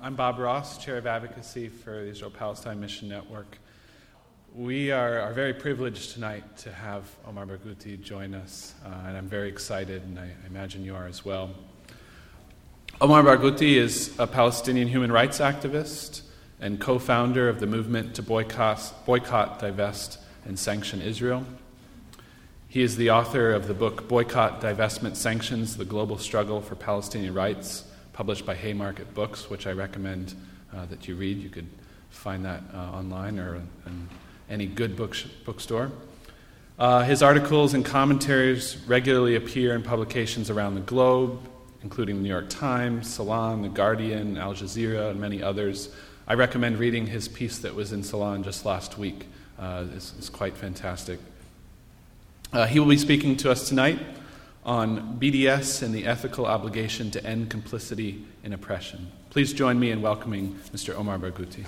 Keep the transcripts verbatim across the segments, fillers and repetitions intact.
I'm Bob Ross, Chair of Advocacy for the Israel-Palestine Mission Network. We are, are very privileged tonight to have Omar Barghouti join us, uh, and I'm very excited, and I, I imagine you are as well. Omar Barghouti is a Palestinian human rights activist and co-founder of the movement to boycott, boycott, divest, and sanction Israel. He is the author of the book Boycott, Divestment, Sanctions, The Global Struggle for Palestinian Rights, published by Haymarket Books, which I recommend uh, that you read. You could find that uh, online or in any good book bookstore. Uh, his articles and commentaries regularly appear in publications around the globe, including the New York Times, Salon, The Guardian, Al Jazeera, and many others. I recommend reading his piece that was in Salon just last week. Uh, it's, it's quite fantastic. Uh, he will be speaking to us tonight on B D S and the ethical obligation to end complicity in oppression. Please join me in welcoming Mister Omar Barghouti.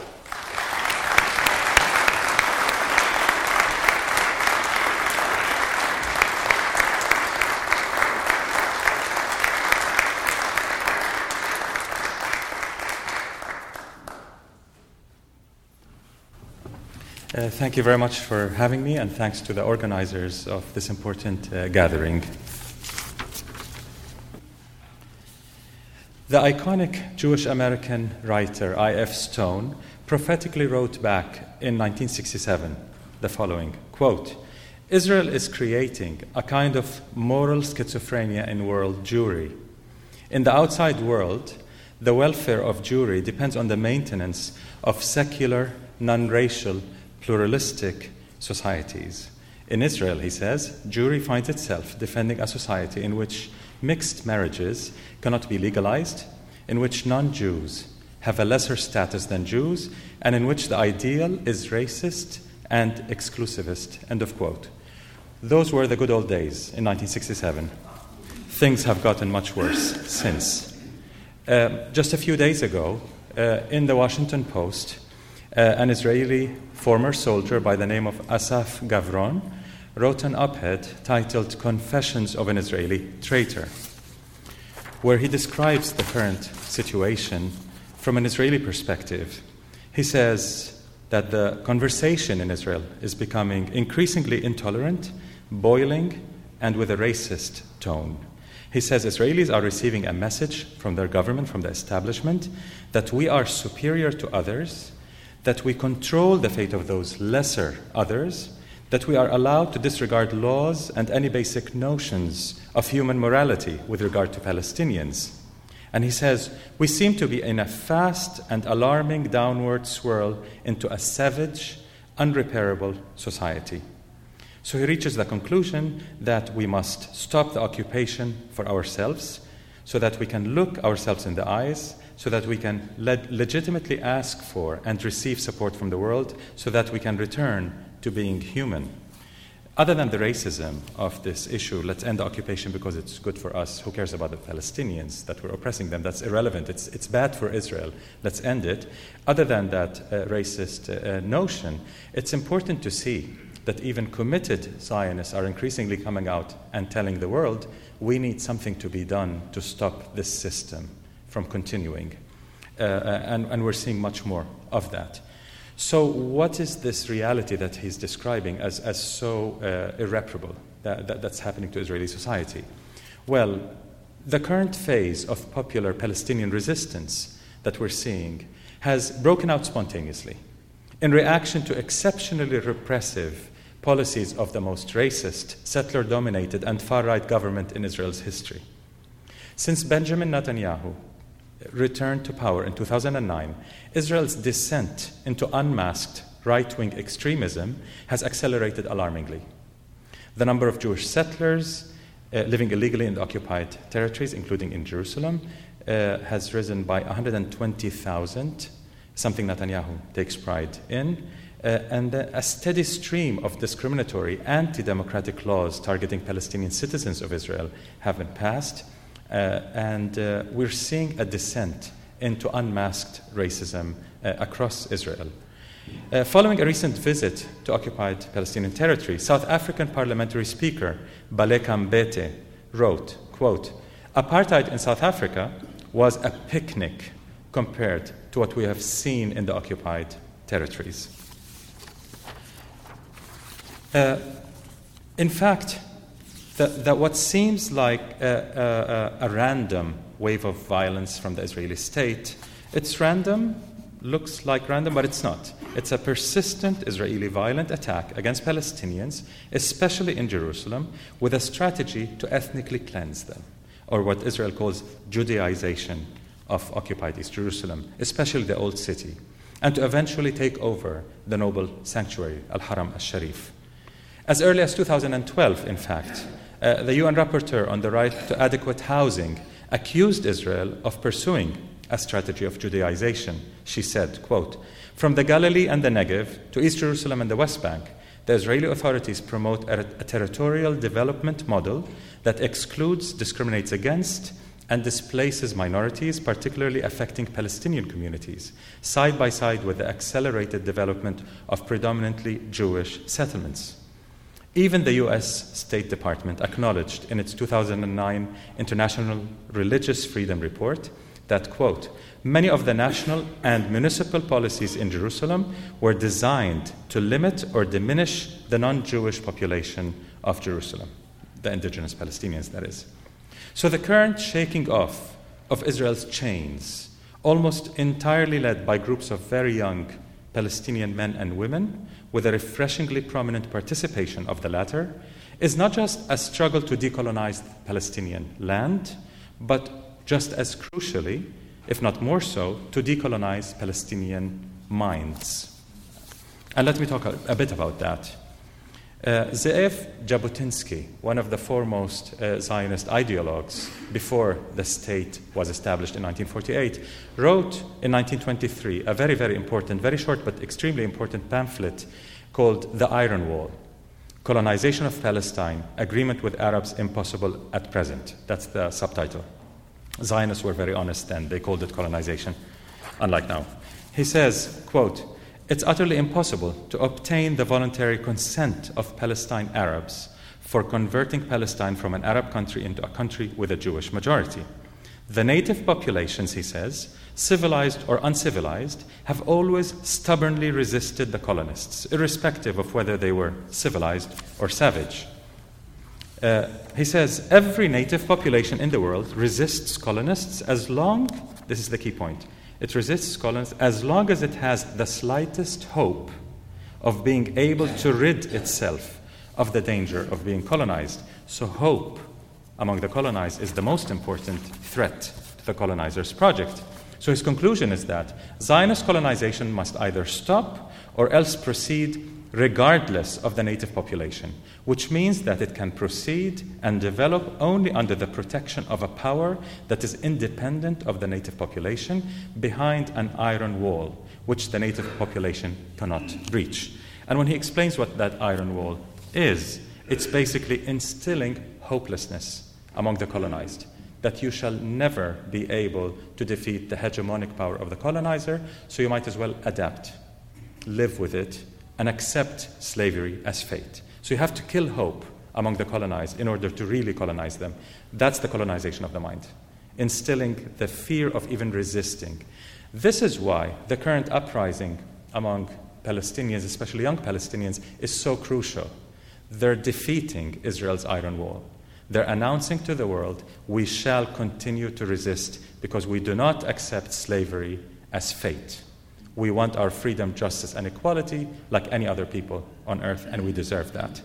Uh, thank you very much for having me, and thanks to the organizers of this important uh, gathering. The iconic Jewish-American writer I F Stone prophetically wrote back in nineteen sixty-seven the following, quote, "Israel is creating a kind of moral schizophrenia in world Jewry. In the outside world, the welfare of Jewry depends on the maintenance of secular, non-racial, pluralistic societies. In Israel," he says, "Jewry finds itself defending a society in which mixed marriages cannot be legalized, in which non-Jews have a lesser status than Jews, and in which the ideal is racist and exclusivist." End of quote. Those were the good old days in nineteen sixty-seven. Things have gotten much worse since. Uh, just a few days ago, uh, in the Washington Post, uh, an Israeli former soldier by the name of Asaf Gavron wrote an op-ed titled "Confessions of an Israeli Traitor," where he describes the current situation from an Israeli perspective. He says that the conversation in Israel is becoming increasingly intolerant, boiling, and with a racist tone. He says Israelis are receiving a message from their government, from the establishment, that we are superior to others, that we control the fate of those lesser others, that we are allowed to disregard laws and any basic notions of human morality with regard to Palestinians. And he says, we seem to be in a fast and alarming downward swirl into a savage, unrepairable society. So he reaches the conclusion that we must stop the occupation for ourselves, so that we can look ourselves in the eyes, so that we can le- legitimately ask for and receive support from the world, so that we can return to being human. Other than the racism of this issue, let's end the occupation because it's good for us. Who cares about the Palestinians, that we're oppressing them? That's irrelevant. It's, it's bad for Israel. Let's end it. Other than that uh, racist uh, notion, it's important to see that even committed Zionists are increasingly coming out and telling the world, we need something to be done to stop this system from continuing. Uh, and, and we're seeing much more of that. So what is this reality that he's describing as, as so uh, irreparable that, that, that's happening to Israeli society? Well, the current phase of popular Palestinian resistance that we're seeing has broken out spontaneously in reaction to exceptionally repressive policies of the most racist, settler-dominated, and far-right government in Israel's history. Since Benjamin Netanyahu returned to power in two thousand nine, Israel's descent into unmasked right-wing extremism has accelerated alarmingly. The number of Jewish settlers uh, living illegally in the occupied territories, including in Jerusalem, uh, has risen by one hundred twenty thousand, something Netanyahu takes pride in, uh, and uh, a steady stream of discriminatory, anti-democratic laws targeting Palestinian citizens of Israel have been passed. Uh, and uh, we're seeing a descent into unmasked racism uh, across Israel. Uh, following a recent visit to occupied Palestinian territory, South African parliamentary speaker Baleka Mbete wrote, quote, "Apartheid in South Africa was a picnic compared to what we have seen in the occupied territories. Uh, in fact, the, the, what seems like a, a, a random wave of violence from the Israeli state, it's random, looks like random, but it's not. It's a persistent Israeli violent attack against Palestinians, especially in Jerusalem, with a strategy to ethnically cleanse them, or what Israel calls Judaization of occupied East Jerusalem, especially the Old City, and to eventually take over the noble sanctuary, Al-Haram al-Sharif. As early as two thousand twelve, in fact, uh, the U N Rapporteur on the Right to Adequate Housing accused Israel of pursuing a strategy of Judaization. She said, quote, "From the Galilee and the Negev to East Jerusalem and the West Bank, the Israeli authorities promote a, a territorial development model that excludes, discriminates against, and displaces minorities, particularly affecting Palestinian communities, side by side with the accelerated development of predominantly Jewish settlements." Even the U S State Department acknowledged in its two thousand nine International Religious Freedom Report that, quote, "Many of the national and municipal policies in Jerusalem were designed to limit or diminish the non-Jewish population of Jerusalem," the indigenous Palestinians, that is. So the current shaking off of Israel's chains, almost entirely led by groups of very young Palestinian men and women, with a refreshingly prominent participation of the latter, is not just a struggle to decolonize Palestinian land, but just as crucially, if not more so, to decolonize Palestinian minds. And let me talk a, a bit about that. Uh, Ze'ev Jabotinsky, one of the foremost uh, Zionist ideologues before the state was established in nineteen forty-eight, wrote in nineteen twenty-three a very, very important, very short but extremely important pamphlet called The Iron Wall, Colonization of Palestine, Agreement with Arabs Impossible at Present. That's the subtitle. Zionists were very honest then. They called it colonization, unlike now. He says, quote, "It's utterly impossible to obtain the voluntary consent of Palestine Arabs for converting Palestine from an Arab country into a country with a Jewish majority. The native populations," he says, "civilized or uncivilized, have always stubbornly resisted the colonists, irrespective of whether they were civilized or savage." Uh, he says, "Every native population in the world resists colonists as long," this is the key point, "it resists colonists as long as it has the slightest hope of being able to rid itself of the danger of being colonized." So hope among the colonized is the most important threat to the colonizers' project. So his conclusion is that Zionist colonization must either stop or else proceed regardless of the native population, which means that it can proceed and develop only under the protection of a power that is independent of the native population, behind an iron wall, which the native population cannot breach. And when he explains what that iron wall is, it's basically instilling hopelessness among the colonized, that you shall never be able to defeat the hegemonic power of the colonizer, so you might as well adapt, live with it, and accept slavery as fate. So you have to kill hope among the colonized in order to really colonize them. That's the colonization of the mind, instilling the fear of even resisting. This is why the current uprising among Palestinians, especially young Palestinians, is so crucial. They're defeating Israel's iron wall. They're announcing to the world, we shall continue to resist because we do not accept slavery as fate. We want our freedom, justice, and equality like any other people on earth, and we deserve that.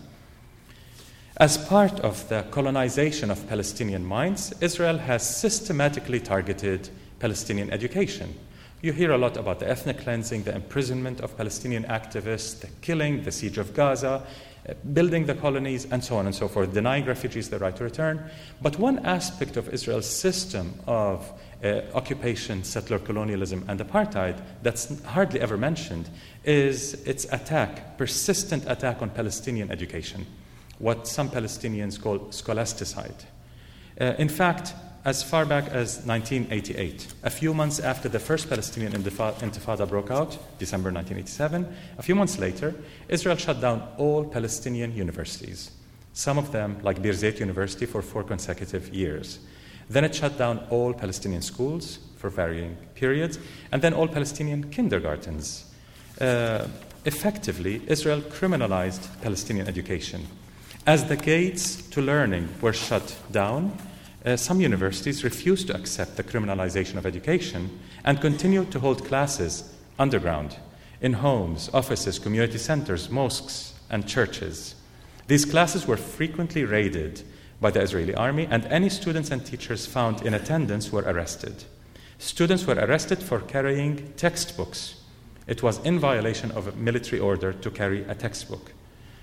As part of the colonization of Palestinian minds, Israel has systematically targeted Palestinian education. You hear a lot about the ethnic cleansing, the imprisonment of Palestinian activists, the killing, the siege of Gaza, building the colonies, and so on and so forth, denying refugees the right to return. But one aspect of Israel's system of uh, occupation, settler colonialism, and apartheid that's hardly ever mentioned is its attack, persistent attack on Palestinian education, what some Palestinians call scholasticide. Uh, in fact, as far back as nineteen eighty-eight, a few months after the first Palestinian Intifada broke out, December nineteen eighty-seven, a few months later, Israel shut down all Palestinian universities, some of them like Birzeit University for four consecutive years. Then it shut down all Palestinian schools for varying periods, and then all Palestinian kindergartens. Uh, effectively, Israel criminalized Palestinian education. As the gates to learning were shut down, uh, some universities refused to accept the criminalization of education and continued to hold classes underground, in homes, offices, community centers, mosques, and churches. These classes were frequently raided by the Israeli army, and any students and teachers found in attendance were arrested. Students were arrested for carrying textbooks. It was in violation of a military order to carry a textbook.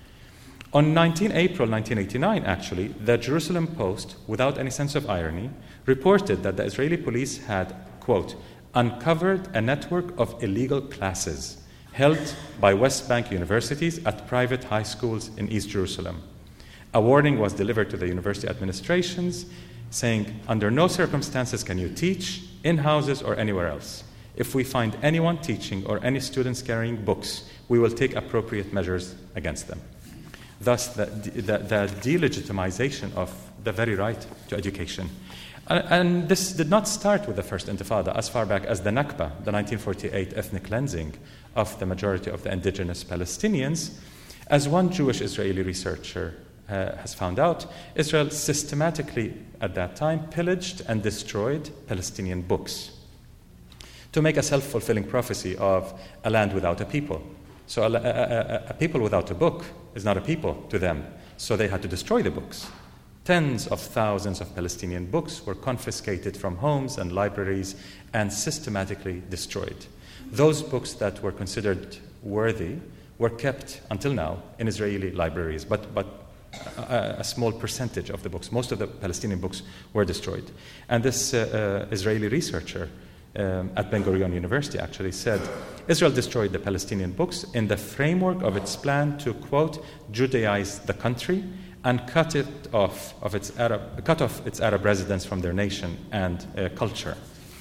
On nineteenth of April nineteen eighty-nine, actually, the Jerusalem Post, without any sense of irony, reported that the Israeli police had, quote, uncovered a network of illegal classes held by West Bank universities at private high schools in East Jerusalem. A warning was delivered to the university administrations saying, under no circumstances can you teach in houses or anywhere else. If we find anyone teaching or any students carrying books, we will take appropriate measures against them. Thus, the, the, the delegitimization of the very right to education. And, and this did not start with the First Intifada, as far back as the Nakba, the nineteen forty-eight ethnic cleansing of the majority of the indigenous Palestinians. As one Jewish Israeli researcher uh, has found out, Israel systematically, at that time, pillaged and destroyed Palestinian books to make a self-fulfilling prophecy of a land without a people. So a, a, a, a people without a book is not a people to them, so they had to destroy the books. Tens of thousands of Palestinian books were confiscated from homes and libraries and systematically destroyed. Those books that were considered worthy were kept until now in Israeli libraries, but, but a, a small percentage of the books, most of the Palestinian books were destroyed. And this uh, uh, Israeli researcher um, at Ben Gurion University actually said, Israel destroyed the Palestinian books in the framework of its plan to, quote, Judaize the country and cut it off of its Arab, cut off its Arab residents from their nation and uh, culture.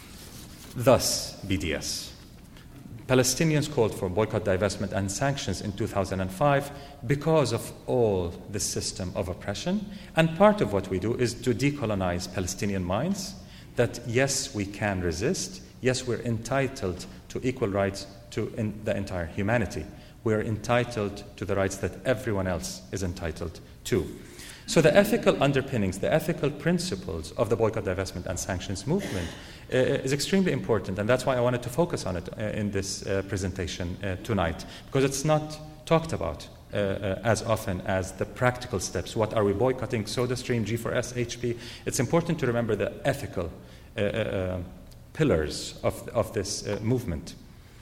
Thus, B D S. Palestinians called for boycott, divestment, and sanctions in two thousand five because of all the system of oppression. And part of what we do is to decolonize Palestinian minds that, yes, we can resist. Yes, we're entitled to equal rights to in the entire humanity. We're entitled to the rights that everyone else is entitled to. So the ethical underpinnings, the ethical principles of the boycott, divestment, and sanctions movement uh, is extremely important, and that's why I wanted to focus on it uh, in this uh, presentation uh, tonight, because it's not talked about uh, uh, as often as the practical steps. What are we boycotting? SodaStream, G four S, H P. It's important to remember the ethical uh, uh, pillars of, of this uh, movement.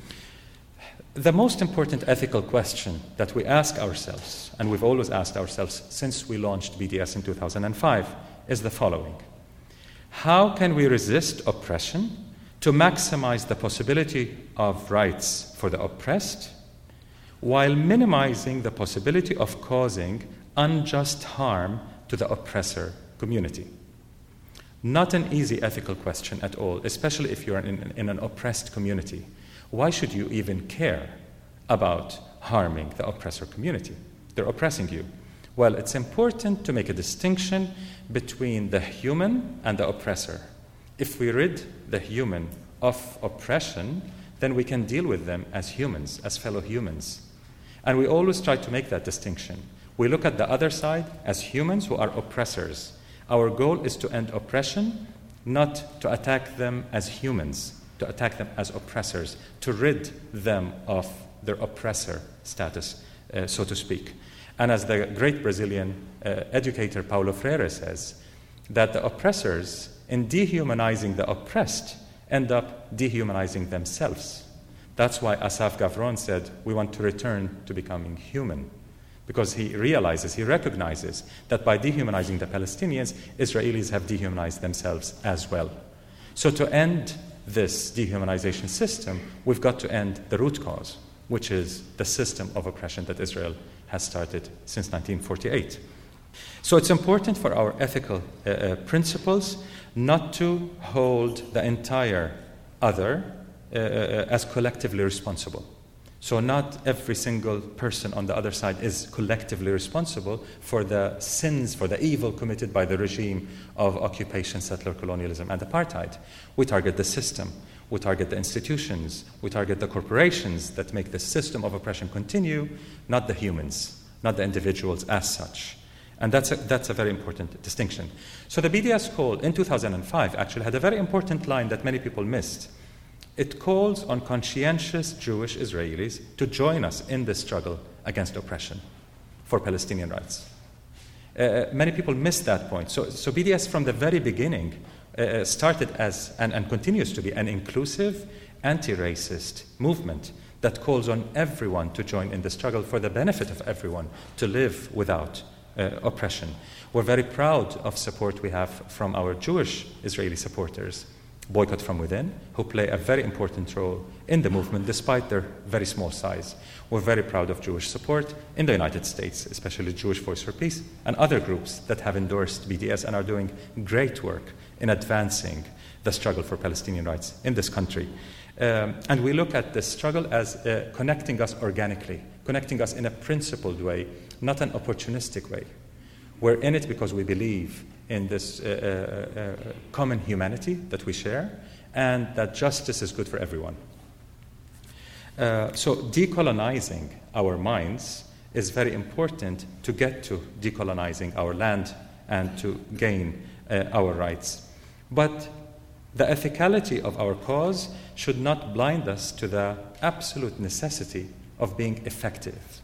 The most important ethical question that we ask ourselves, and we've always asked ourselves since we launched B D S in two thousand five, is the following. How can we resist oppression to maximize the possibility of rights for the oppressed while minimizing the possibility of causing unjust harm to the oppressor community? Not an easy ethical question at all, especially if you're in, in an oppressed community. Why should you even care about harming the oppressor community? They're oppressing you. Well, it's important to make a distinction between the human and the oppressor. If we rid the human of oppression, then we can deal with them as humans, as fellow humans. And we always try to make that distinction. We look at the other side as humans who are oppressors. Our goal is to end oppression, not to attack them as humans, to attack them as oppressors, to rid them of their oppressor status, uh, so to speak. And as the great Brazilian uh, educator Paulo Freire says, that the oppressors, in dehumanizing the oppressed, end up dehumanizing themselves. That's why Asaf Gavron said, we want to return to becoming human. Because he realizes, he recognizes that by dehumanizing the Palestinians, Israelis have dehumanized themselves as well. So to end this dehumanization system, we've got to end the root cause, which is the system of oppression that Israel has started since nineteen forty-eight. So it's important for our ethical uh, uh, principles not to hold the entire other uh, uh, as collectively responsible. So not every single person on the other side is collectively responsible for the sins, for the evil committed by the regime of occupation, settler colonialism, and apartheid. We target the system. We target the institutions. We target the corporations that make the system of oppression continue, not the humans, not the individuals as such. And that's a, that's a very important distinction. So the B D S call in two thousand five actually had a very important line that many people missed. It calls on conscientious Jewish Israelis to join us in this struggle against oppression for Palestinian rights. Uh, many people missed that point. So, so B D S from the very beginning uh, started as, and, and continues to be, an inclusive, anti-racist movement that calls on everyone to join in the struggle for the benefit of everyone to live without uh, oppression. We're very proud of support we have from our Jewish Israeli supporters, Boycott from Within, who play a very important role in the movement despite their very small size. We're very proud of Jewish support in the United States, especially Jewish Voice for Peace and other groups that have endorsed B D S and are doing great work in advancing the struggle for Palestinian rights in this country. Um, and we look at this struggle as uh, connecting us organically, connecting us in a principled way, not an opportunistic way. We're in it because we believe in this uh, uh, uh, common humanity that we share, and that justice is good for everyone. Uh, so decolonizing our minds is very important to get to decolonizing our land and to gain uh, our rights. But the ethicality of our cause should not blind us to the absolute necessity of being effective.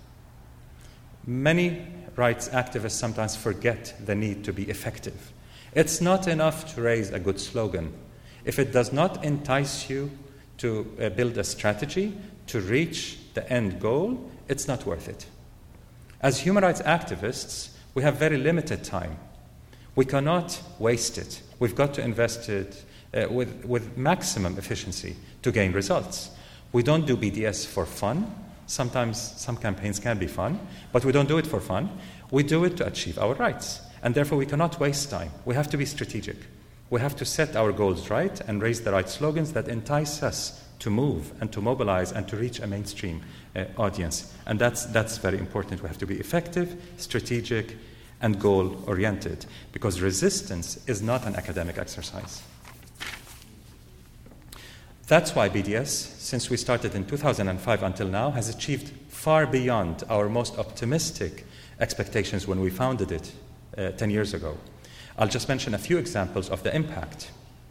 Many rights activists sometimes forget the need to be effective. It's not enough to raise a good slogan. If it does not entice you to uh, build a strategy to reach the end goal, it's not worth it. As human rights activists, we have very limited time. We cannot waste it. We've got to invest it uh, with, with maximum efficiency to gain results. We don't do B D S for fun. Sometimes some campaigns can be fun, but we don't do it for fun. We do it to achieve our rights. And therefore, we cannot waste time. We have to be strategic. We have to set our goals right and raise the right slogans that entice us to move and to mobilize and to reach a mainstream uh, audience. And that's, that's very important. We have to be effective, strategic, and goal-oriented, because resistance is not an academic exercise. That's why B D S, since we started in two thousand five until now, has achieved far beyond our most optimistic expectations when we founded it uh, ten years ago. I'll just mention a few examples of the impact.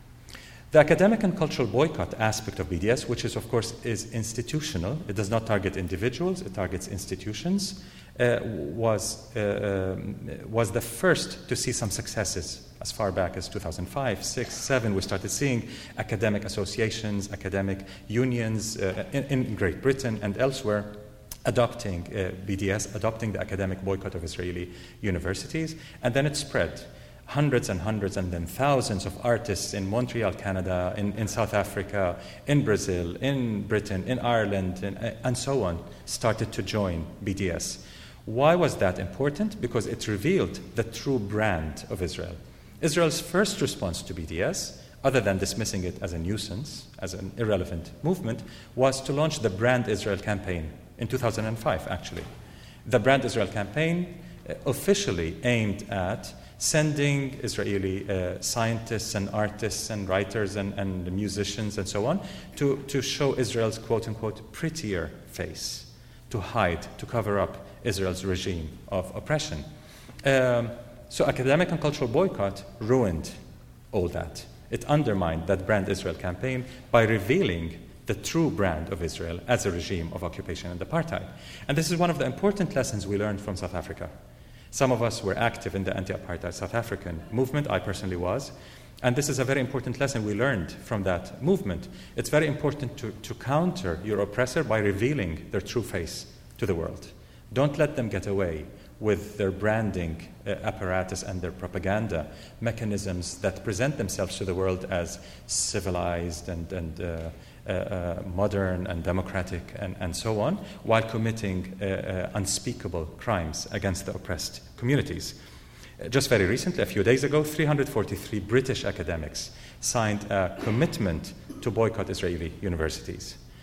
The academic and cultural boycott aspect of B D S, which is, of course, is institutional, it does not target individuals, it targets institutions, uh, was, uh, um, was the first to see some successes. As far back as two thousand five, six, seven, we started seeing academic associations, academic unions uh, in, in Great Britain and elsewhere adopting uh, B D S, adopting the academic boycott of Israeli universities, and then it spread. Hundreds and hundreds and then thousands of artists in Montreal, Canada, in, in South Africa, in Brazil, in Britain, in Ireland, and, and so on, started to join B D S. Why was that important? Because it revealed the true brand of Israel. Israel's first response to B D S, other than dismissing it as a nuisance, as an irrelevant movement, was to launch the Brand Israel campaign in two thousand five, actually. The Brand Israel campaign uh, officially aimed at sending Israeli uh, scientists and artists and writers and, and musicians and so on to, to show Israel's quote-unquote prettier face, to hide, to cover up Israel's regime of oppression. Um, so academic and cultural boycott ruined all that. It undermined that Brand Israel campaign by revealing the true brand of Israel as a regime of occupation and apartheid. And this is one of the important lessons we learned from South Africa. Some of us were active in the anti-apartheid South African movement. I personally was. And this is a very important lesson we learned from that movement. It's very important to, to counter your oppressor by revealing their true face to the world. Don't let them get away with their branding uh, apparatus and their propaganda mechanisms that present themselves to the world as civilized and, and uh, uh, uh, modern and democratic and, and so on, while committing uh, uh, unspeakable crimes against the oppressed communities. Uh, just very recently, a few days ago, three hundred forty-three British academics signed a commitment to boycott Israeli universities.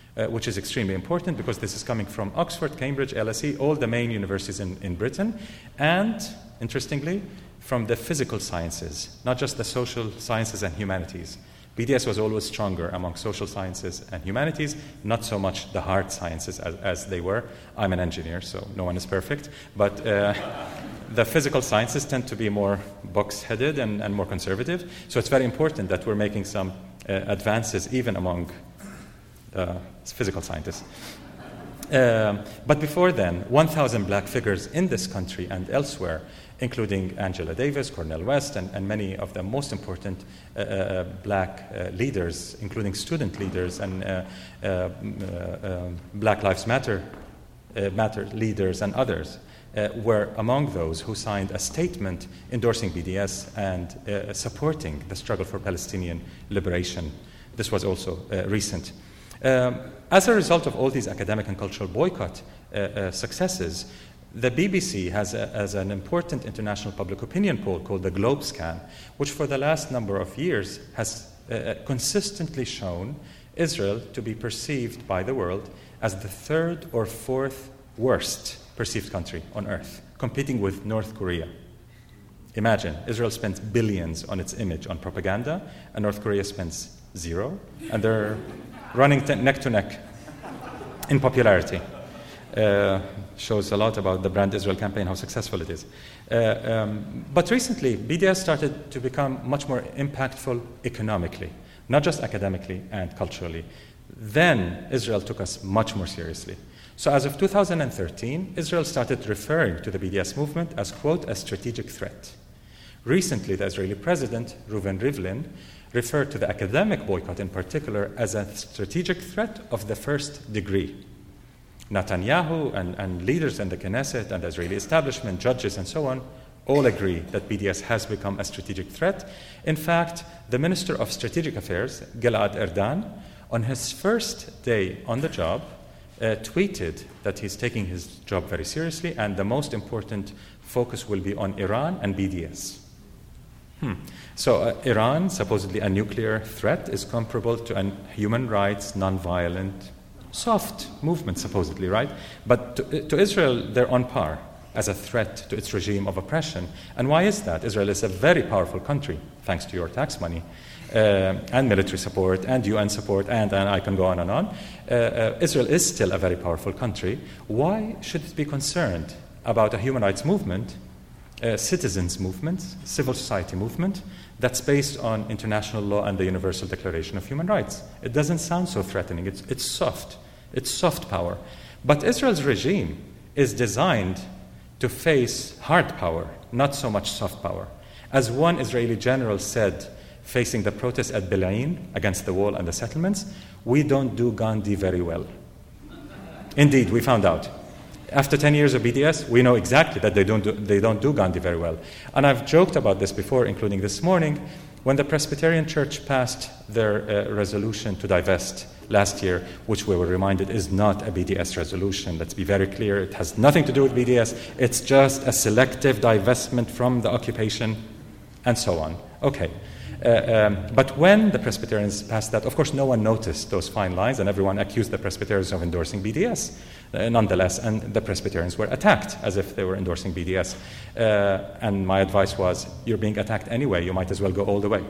uh, which is extremely important because this is coming from Oxford, Cambridge, L S E, all the main universities in, in Britain, and, interestingly, from the physical sciences, not just the social sciences and humanities. B D S was always stronger among social sciences and humanities, not so much the hard sciences as, as they were. I'm an engineer, so no one is perfect. But uh, the physical sciences tend to be more box-headed and, and more conservative. So it's very important that we're making some uh, advances even among uh, physical scientists. Um, but before then, one thousand black figures in this country and elsewhere, including Angela Davis, Cornel West, and, and many of the most important uh, uh, black uh, leaders, including student leaders and uh, uh, uh, Black Lives Matter, uh, Matter leaders and others, uh, were among those who signed a statement endorsing B D S and uh, supporting the struggle for Palestinian liberation. This was also uh, recent. Um, as a result of all these academic and cultural boycott uh, uh, successes, the B B C has, a, has an important international public opinion poll called the GlobeScan, which for the last number of years has uh, consistently shown Israel to be perceived by the world as the third or fourth worst perceived country on earth, competing with North Korea. Imagine, Israel spends billions on its image on propaganda, and North Korea spends zero, and they're running t- neck to neck in popularity. Uh, shows a lot about the Brand Israel campaign, how successful it is. Uh, um, but recently, B D S started to become much more impactful economically, not just academically and culturally. Then Israel took us much more seriously. So as of two thousand thirteen, Israel started referring to the B D S movement as, quote, a strategic threat. Recently, the Israeli president, Reuven Rivlin, referred to the academic boycott in particular as a strategic threat of the first degree. Netanyahu and, and leaders in the Knesset and the Israeli establishment, judges and so on, all agree that B D S has become a strategic threat. In fact, the Minister of Strategic Affairs, Gilad Erdan, on his first day on the job, uh, tweeted that he's taking his job very seriously and the most important focus will be on Iran and B D S. Hmm. So uh, Iran, supposedly a nuclear threat, is comparable to a human rights, non-violent, soft movement, supposedly, right? But to, to Israel, they're on par as a threat to its regime of oppression. And why is that? Israel is a very powerful country, thanks to your tax money, uh, and military support, and U N support, and, and I can go on and on. Uh, uh, Israel is still a very powerful country. Why should it be concerned about a human rights movement, a citizens movement, civil society movement, that's based on international law and the Universal Declaration of Human Rights? It doesn't sound so threatening. It's, it's soft. It's soft power. But Israel's regime is designed to face hard power, not so much soft power. As one Israeli general said, facing the protests at Bil'in against the wall and the settlements, we don't do Gandhi very well. Indeed, we found out. After ten years of B D S, we know exactly that they don't do, they don't do Gandhi very well. And I've joked about this before, including this morning, when the Presbyterian Church passed their uh, resolution to divest last year, which we were reminded is not a B D S resolution. Let's be very clear. It has nothing to do with B D S. It's just a selective divestment from the occupation and so on. Okay. Uh, um, but when the Presbyterians passed that, of course, no one noticed those fine lines, and everyone accused the Presbyterians of endorsing B D S. Uh, nonetheless, and the Presbyterians were attacked as if they were endorsing B D S. Uh, and my advice was, you're being attacked anyway, you might as well go all the way.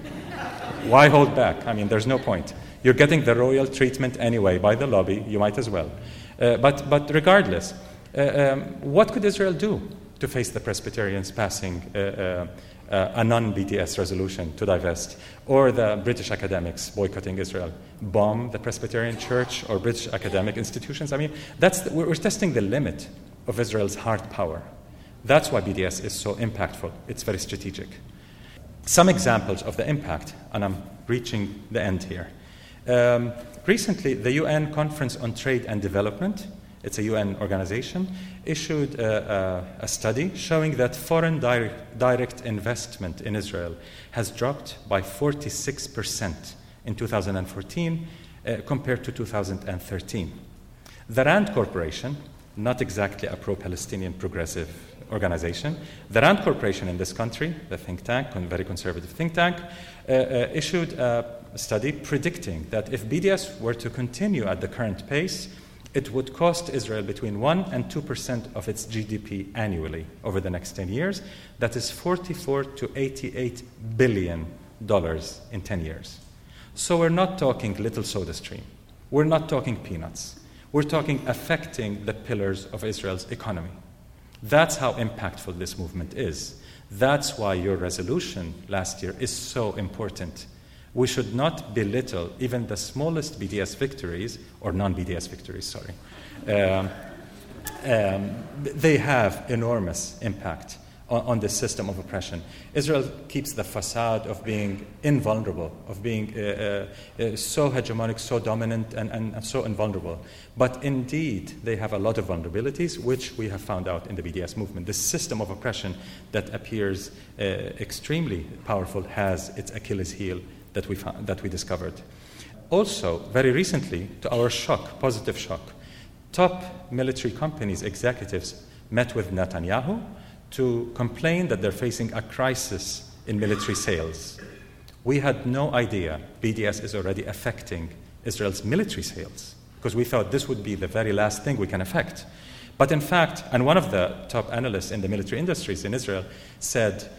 Why hold back? I mean, there's no point. You're getting the royal treatment anyway by the lobby, you might as well. Uh, but, but regardless, uh, um, what could Israel do to face the Presbyterians passing uh, uh, uh, a non-B D S resolution to divest, or the British academics boycotting Israel? Bomb the Presbyterian Church or British academic institutions? I mean, that's the, we're testing the limit of Israel's hard power. That's why B D S is so impactful. It's very strategic. Some examples of the impact, and I'm reaching the end here. Um, recently, the U N Conference on Trade and Development, it's a U N organization, issued a, a, a study showing that foreign direct, direct investment in Israel has dropped by forty-six percent in two thousand fourteen uh, compared to two thousand thirteen. The RAND Corporation, not exactly a pro-Palestinian progressive organization. The RAND Corporation in this country, the think tank, a very conservative think tank, uh, uh, issued a study predicting that if B D S were to continue at the current pace, it would cost Israel between one and two percent of its G D P annually over the next ten years. That is forty-four to eighty-eight billion dollars in ten years. So we're not talking little soda stream. We're not talking peanuts. We're talking affecting the pillars of Israel's economy. That's how impactful this movement is. That's why your resolution last year is so important. We should not belittle even the smallest B D S victories, or non-B D S victories, sorry. Um, um, they have enormous impact on, on this system of oppression. Israel keeps the facade of being invulnerable, of being uh, uh, uh, so hegemonic, so dominant, and, and, and so invulnerable. But indeed, they have a lot of vulnerabilities, which we have found out in the B D S movement. This system of oppression that appears uh, extremely powerful has its Achilles heel that we found, that we discovered. Also, very recently, to our shock, positive shock, top military companies' executives met with Netanyahu to complain that they're facing a crisis in military sales. We had no idea B D S is already affecting Israel's military sales, because we thought this would be the very last thing we can affect. But in fact, and one of the top analysts in the military industries in Israel said,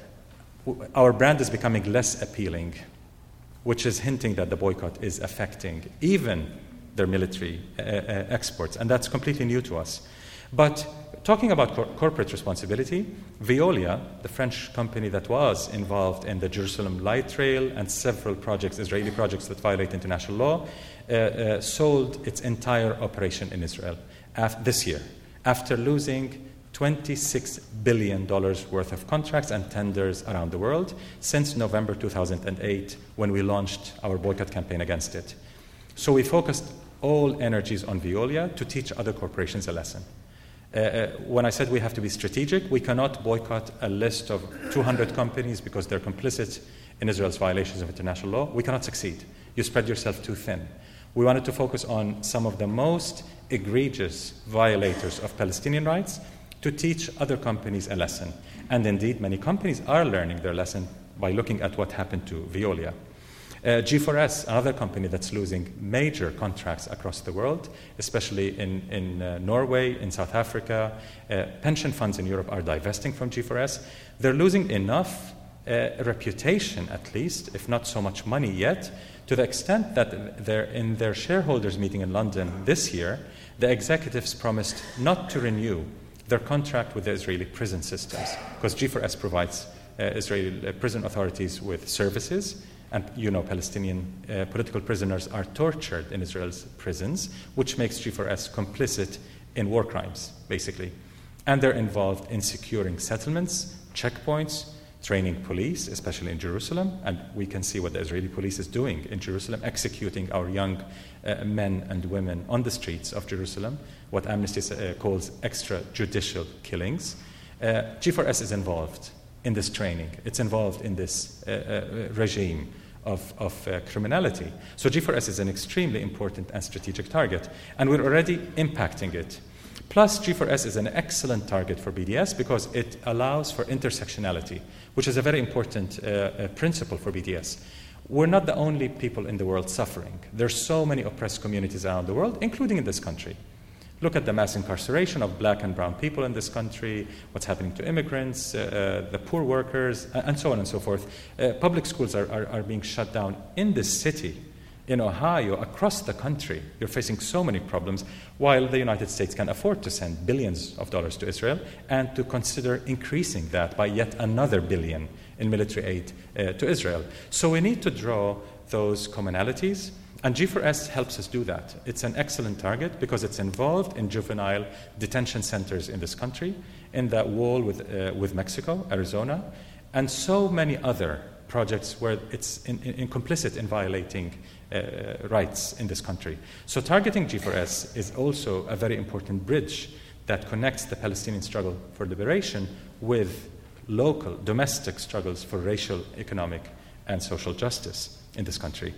our brand is becoming less appealing, which is hinting that the boycott is affecting even their military uh, uh, exports, and that's completely new to us. But talking about cor- corporate responsibility, Veolia, the French company that was involved in the Jerusalem Light Rail and several projects, Israeli projects that violate international law, uh, uh, sold its entire operation in Israel af- this year, after losing twenty-six billion dollars worth of contracts and tenders around the world since November two thousand eight, when we launched our boycott campaign against it. So we focused all energies on Veolia to teach other corporations a lesson. Uh, when I said we have to be strategic, we cannot boycott a list of two hundred companies because they're complicit in Israel's violations of international law. We cannot succeed. You spread yourself too thin. We wanted to focus on some of the most egregious violators of Palestinian rights to teach other companies a lesson. And indeed, many companies are learning their lesson by looking at what happened to Veolia. Uh, G four S, another company that's losing major contracts across the world, especially in, in uh, Norway, in South Africa. Uh, pension funds in Europe are divesting from G four S. They're losing enough uh, reputation, at least, if not so much money yet, to the extent that they're in their shareholders' meeting in London this year, the executives promised not to renew their contract with the Israeli prison systems, because G four S provides uh, Israeli uh, prison authorities with services, and you know Palestinian uh, political prisoners are tortured in Israel's prisons, which makes G four S complicit in war crimes, basically. And they're involved in securing settlements, checkpoints, training police, especially in Jerusalem, and we can see what the Israeli police is doing in Jerusalem, executing our young uh, men and women on the streets of Jerusalem, what Amnesty uh, calls extrajudicial killings. Uh, G four S is involved in this training. It's involved in this uh, uh, regime of, of uh, criminality. So G four S is an extremely important and strategic target, and we're already impacting it. Plus, G four S is an excellent target for B D S because it allows for intersectionality, which is a very important uh, uh, principle for B D S. We're not the only people in the world suffering. There's so many oppressed communities around the world, including in this country. Look at the mass incarceration of black and brown people in this country, what's happening to immigrants, uh, the poor workers, and so on and so forth. Uh, public schools are, are, are being shut down in this city. In Ohio, across the country, you're facing so many problems, while the United States can afford to send billions of dollars to Israel and to consider increasing that by yet another billion in military aid uh, to Israel. So we need to draw those commonalities, and G four S helps us do that. It's an excellent target because it's involved in juvenile detention centers in this country, in that wall with, uh, with Mexico, Arizona, and so many other projects where it's in, in, in complicit in violating uh, rights in this country. So targeting G four S is also a very important bridge that connects the Palestinian struggle for liberation with local, domestic struggles for racial, economic, and social justice in this country.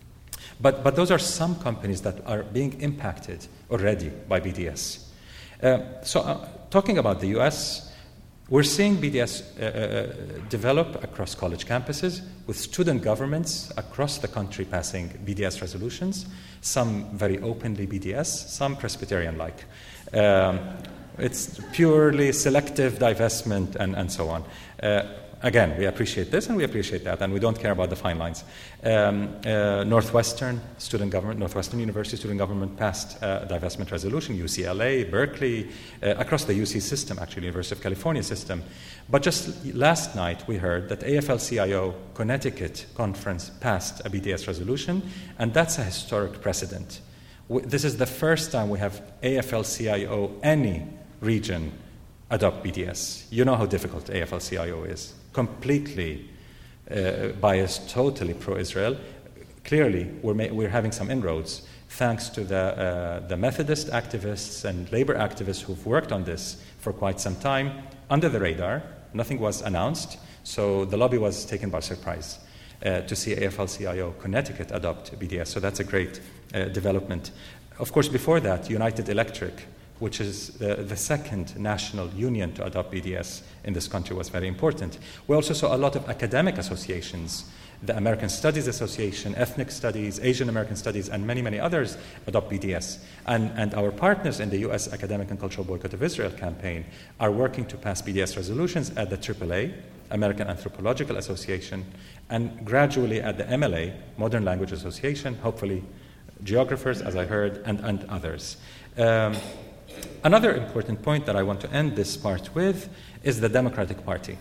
But, but those are some companies that are being impacted already by B D S. Uh, so uh, talking about the U S, We're seeing B D S uh, uh, develop across college campuses, with student governments across the country passing B D S resolutions, some very openly B D S, some Presbyterian-like. Um, it's purely selective divestment and, and so on. Uh, Again, we appreciate this and we appreciate that, and we don't care about the fine lines. Um, uh, Northwestern student government, Northwestern University student government passed a divestment resolution, U C L A, Berkeley, uh, across the U C system, actually, University of California system. But just last night we heard that A F L C I O Connecticut conference passed a B D S resolution, and that's a historic precedent. W- this is the first time we have A F L C I O, any region, adopt B D S. You know how difficult A F L C I O is. Completely uh, biased, totally pro-Israel. Clearly, we're, ma- we're having some inroads thanks to the, uh, the Methodist activists and labor activists who've worked on this for quite some time, under the radar. Nothing was announced, so the lobby was taken by surprise uh, to see A F L C I O Connecticut adopt B D S, so that's a great uh, development. Of course, before that, United Electric, which is the, the second national union to adopt B D S in this country, was very important. We also saw a lot of academic associations, the American Studies Association, Ethnic Studies, Asian American Studies, and many, many others adopt B D S. And, and our partners in the U S Academic and Cultural Boycott of Israel campaign are working to pass B D S resolutions at the triple A, American Anthropological Association, and gradually at the M L A, Modern Language Association, hopefully geographers, as I heard, and, and others. Um, Another important point that I want to end this part with is the Democratic Party.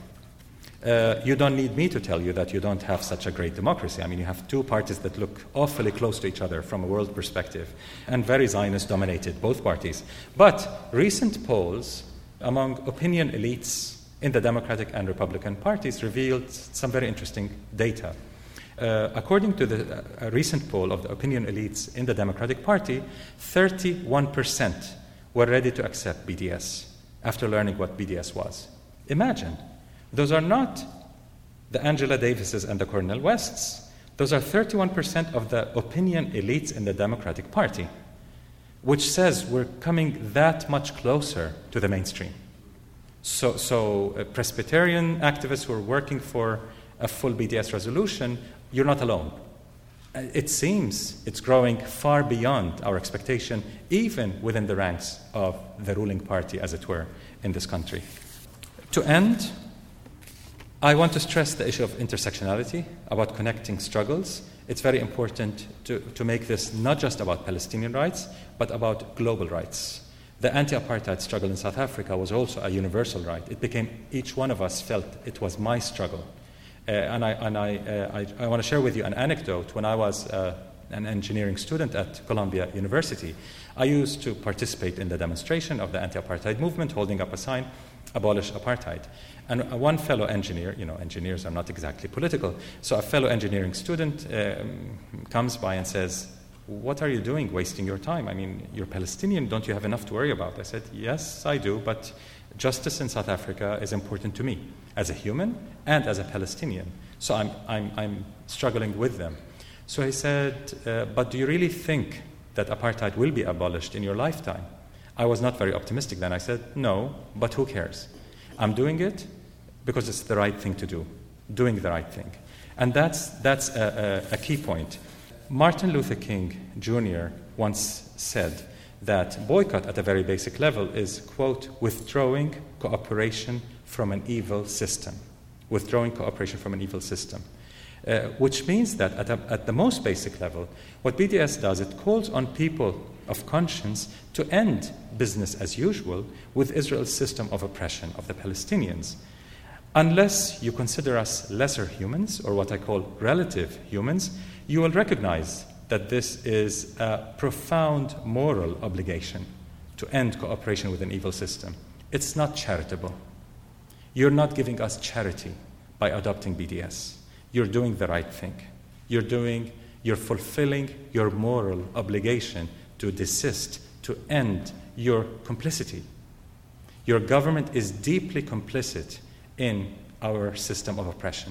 Uh, you don't need me to tell you that you don't have such a great democracy. I mean, you have two parties that look awfully close to each other from a world perspective, and very Zionist-dominated, both parties. But recent polls among opinion elites in the Democratic and Republican parties revealed some very interesting data. Uh, according to the uh, recent poll of the opinion elites in the Democratic Party, thirty-one percent were ready to accept B D S after learning what B D S was. Imagine, those are not the Angela Davises and the Cornel Wests. Those are thirty-one percent of the opinion elites in the Democratic Party, which says we're coming that much closer to the mainstream. So, so uh, Presbyterian activists who are working for a full B D S resolution, you're not alone. It seems it's growing far beyond our expectation, even within the ranks of the ruling party, as it were, in this country. To end, I want to stress the issue of intersectionality, about connecting struggles. It's very important to, to make this not just about Palestinian rights, but about global rights. The anti-apartheid struggle in South Africa was also a universal right. It became, each one of us felt it was my struggle. Uh, and I, and I, uh, I, I want to share with you an anecdote. When I was uh, an engineering student at Columbia University, I used to participate in the demonstration of the anti-apartheid movement, holding up a sign, abolish apartheid. And uh, one fellow engineer, you know, engineers are not exactly political, so a fellow engineering student um, comes by and says, "What are you doing, wasting your time? I mean, you're Palestinian, don't you have enough to worry about?" I said, "Yes, I do, but justice in South Africa is important to me, as a human and as a Palestinian. So I'm, I'm, I'm struggling with them." So he said, uh, "But do you really think that apartheid will be abolished in your lifetime?" I was not very optimistic then. I said, "No, but who cares? I'm doing it because it's the right thing to do, doing the right thing." And that's, that's a, a, a key point. Martin Luther King Junior once said that boycott at a very basic level is, quote, withdrawing cooperation from an evil system. Withdrawing cooperation from an evil system. Uh, which means that at, a, at the most basic level, what B D S does, it calls on people of conscience to end business as usual with Israel's system of oppression of the Palestinians. Unless you consider us lesser humans, or what I call relative humans, you will recognize that this is a profound moral obligation to end cooperation with an evil system. It's not charitable. You're not giving us charity by adopting B D S. You're doing the right thing. You're doing, you're fulfilling your moral obligation to desist, to end your complicity. Your government is deeply complicit in our system of oppression.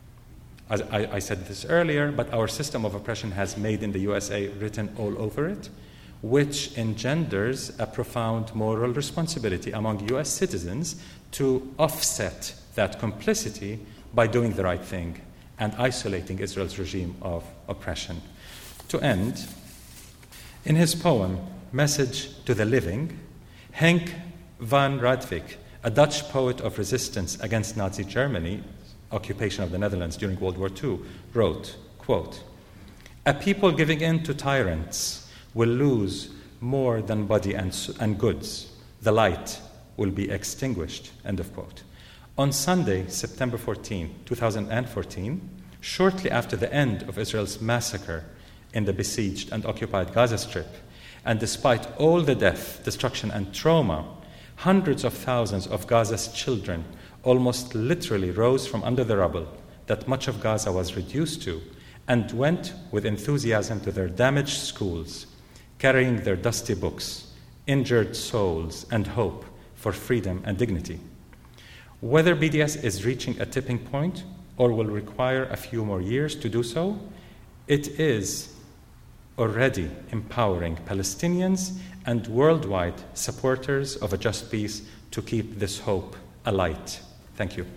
As I, I said this earlier, but our system of oppression has "made in the U S A" written all over it. which engenders a profound moral responsibility among U S citizens to offset that complicity by doing the right thing and isolating Israel's regime of oppression. To end, in his poem, Message to the Living, Henk van Radwijk, a Dutch poet of resistance against Nazi Germany, occupation of the Netherlands during World War Two, wrote, quote, "A people giving in to tyrants will lose more than body and, and goods. The light will be extinguished," end of quote. On Sunday, September fourteenth, twenty fourteen, shortly after the end of Israel's massacre in the besieged and occupied Gaza Strip, and despite all the death, destruction, and trauma, hundreds of thousands of Gaza's children almost literally rose from under the rubble that much of Gaza was reduced to and went with enthusiasm to their damaged schools, carrying their dusty books, injured souls, and hope for freedom and dignity. Whether B D S is reaching a tipping point or will require a few more years to do so, it is already empowering Palestinians and worldwide supporters of a just peace to keep this hope alight. Thank you.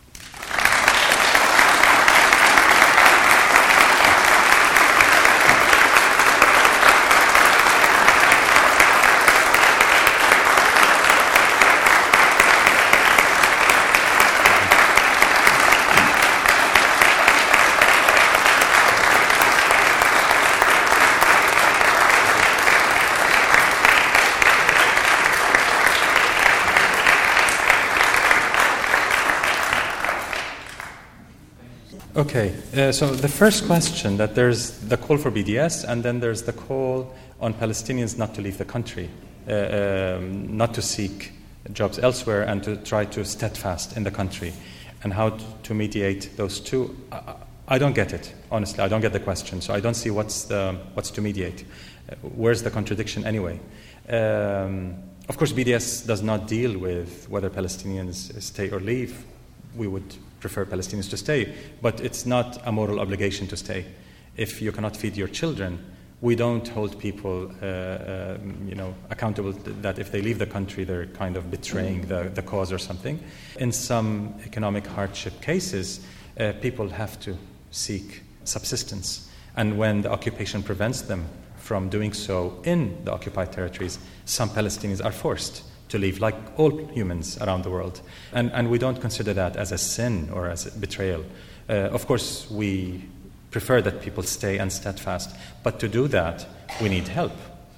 Okay, uh, so the first question, that there's the call for B D S, and then there's the call on Palestinians not to leave the country, uh, um, not to seek jobs elsewhere, and to try to steadfast in the country, and how to mediate those two. I, I don't get it, honestly. I don't get the question, so I don't see what's the what's to mediate. Uh, where's the contradiction anyway? Um, of course, B D S does not deal with whether Palestinians stay or leave. We would prefer Palestinians to stay, but it's not a moral obligation to stay. If you cannot feed your children, we don't hold people uh, uh, you know, accountable that if they leave the country, they're kind of betraying the, the cause or something. In some economic hardship cases, uh, people have to seek subsistence. And when the occupation prevents them from doing so in the occupied territories, some Palestinians are forced to leave, like all humans around the world. And, and we don't consider that as a sin or as a betrayal. Uh, of course, we prefer that people stay and steadfast, but to do that, we need help.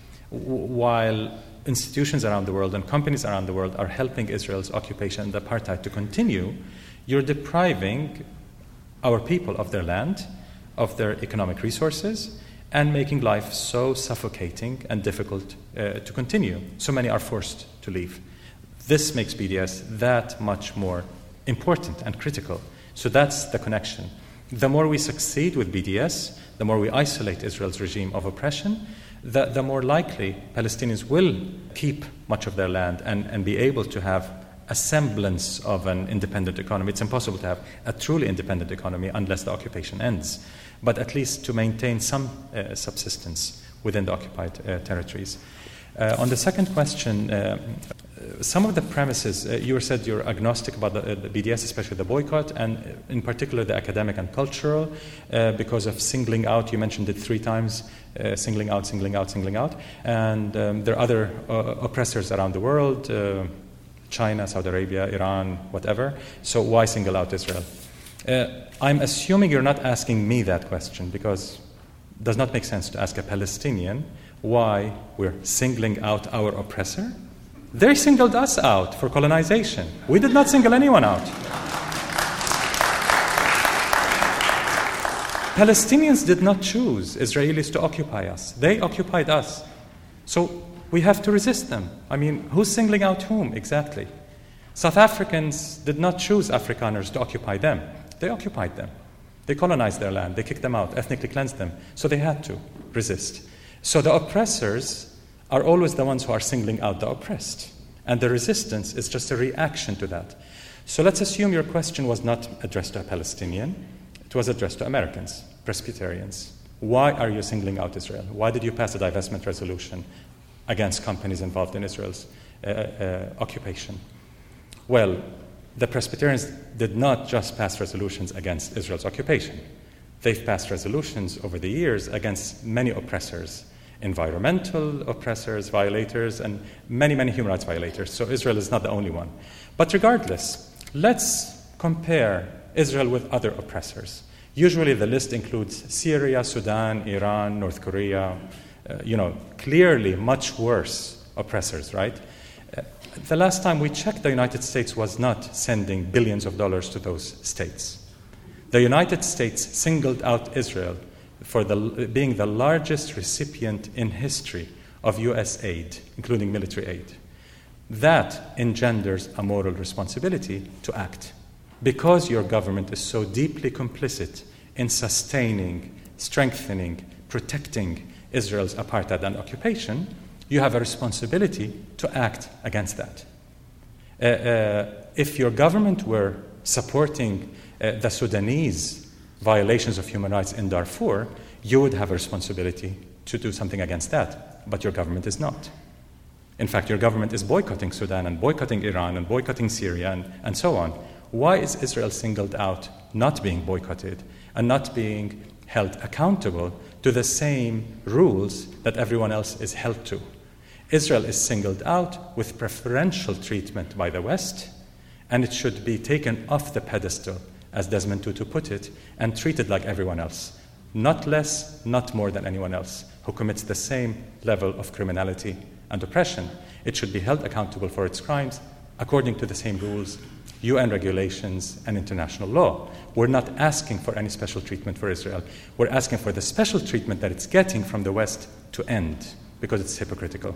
W- while institutions around the world and companies around the world are helping Israel's occupation and apartheid to continue, you're depriving our people of their land, of their economic resources, and making life so suffocating and difficult uh, to continue. So many are forced to leave. This makes B D S that much more important and critical. So that's the connection. The more we succeed with B D S, the more we isolate Israel's regime of oppression, the, the more likely Palestinians will keep much of their land and, and be able to have a semblance of an independent economy. It's impossible to have a truly independent economy unless the occupation ends, but at least to maintain some uh, subsistence within the occupied uh, territories. Uh, on the second question, uh, some of the premises, uh, you said you're agnostic about the, uh, the B D S, especially the boycott, and in particular the academic and cultural, uh, because of singling out, you mentioned it three times, uh, singling out, singling out, singling out, and um, there are other uh, oppressors around the world, uh, China, Saudi Arabia, Iran, whatever, so why single out Israel? Uh, I'm assuming you're not asking me that question, because it does not make sense to ask a Palestinian why we're singling out our oppressor. They singled us out for colonization. We did not single anyone out. Palestinians did not choose Israelis to occupy us. They occupied us. So we have to resist them. I mean, who's singling out whom exactly? South Africans did not choose Afrikaners to occupy them. They occupied them. They colonized their land. They kicked them out, ethnically cleansed them. So they had to resist. So the oppressors are always the ones who are singling out the oppressed. And the resistance is just a reaction to that. So let's assume your question was not addressed to a Palestinian. It was addressed to Americans, Presbyterians. Why are you singling out Israel? Why did you pass a divestment resolution against companies involved in Israel's uh, uh, occupation? Well, the Presbyterians did not just pass resolutions against Israel's occupation. They've passed resolutions over the years against many oppressors, environmental oppressors, violators, and many, many human rights violators. So Israel is not the only one. But regardless, let's compare Israel with other oppressors. Usually the list includes Syria, Sudan, Iran, North Korea, uh, you know, clearly much worse oppressors, right? Uh, the last time we checked, the United States was not sending billions of dollars to those states. The United States singled out Israel for the, being the largest recipient in history of U S aid, including military aid. That engenders a moral responsibility to act. Because your government is so deeply complicit in sustaining, strengthening, protecting Israel's apartheid and occupation, you have a responsibility to act against that. Uh, uh, if your government were supporting uh, the Sudanese violations of human rights in Darfur, you would have a responsibility to do something against that, but your government is not. In fact, your government is boycotting Sudan and boycotting Iran and boycotting Syria and, and so on. Why is Israel singled out, not being boycotted, and not being held accountable to the same rules that everyone else is held to? Israel is singled out with preferential treatment by the West, and it should be taken off the pedestal, as Desmond Tutu put it, and treated like everyone else. Not less, not more than anyone else who commits the same level of criminality and oppression. It should be held accountable for its crimes according to the same rules, U N regulations, and international law. We're not asking for any special treatment for Israel. We're asking for the special treatment that it's getting from the West to end, because it's hypocritical.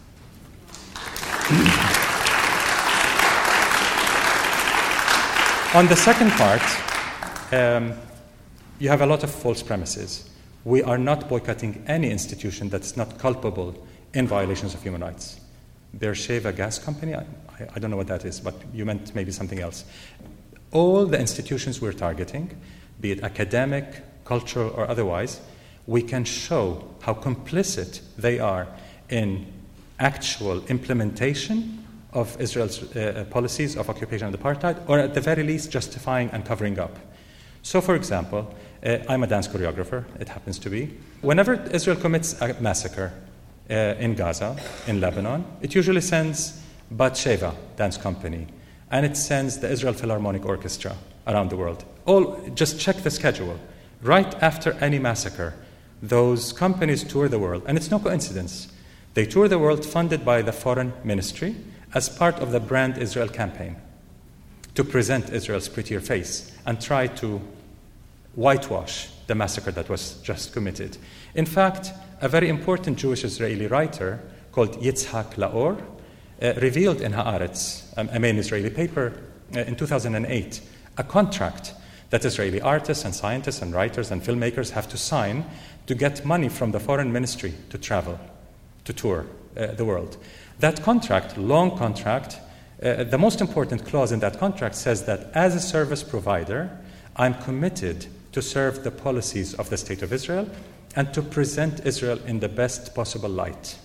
On the second part, um, you have a lot of false premises. We are not boycotting any institution that's not culpable in violations of human rights. Beersheva Gas Company, I, I don't know what that is, but you meant maybe something else. All the institutions we're targeting, be it academic, cultural, or otherwise, we can show how complicit they are in actual implementation of Israel's uh, policies of occupation and apartheid, or at the very least justifying and covering up. So, for example, uh, I'm a dance choreographer, it happens to be. Whenever Israel commits a massacre uh, in Gaza, in Lebanon, it usually sends Bat Sheva Dance Company, and it sends the Israel Philharmonic Orchestra around the world. All, just check the schedule. Right after any massacre, those companies tour the world, and it's no coincidence. They tour the world funded by the Foreign Ministry as part of the Brand Israel campaign to present Israel's prettier face and try to whitewash the massacre that was just committed. In fact, a very important Jewish Israeli writer called Yitzhak Laor uh, revealed in Haaretz, um, a main Israeli paper, uh, in two thousand eight, a contract that Israeli artists and scientists and writers and filmmakers have to sign to get money from the Foreign Ministry to travel, to tour uh, the world. That contract, long contract, uh, the most important clause in that contract says that as a service provider, I'm committed to serve the policies of the State of Israel and to present Israel in the best possible light.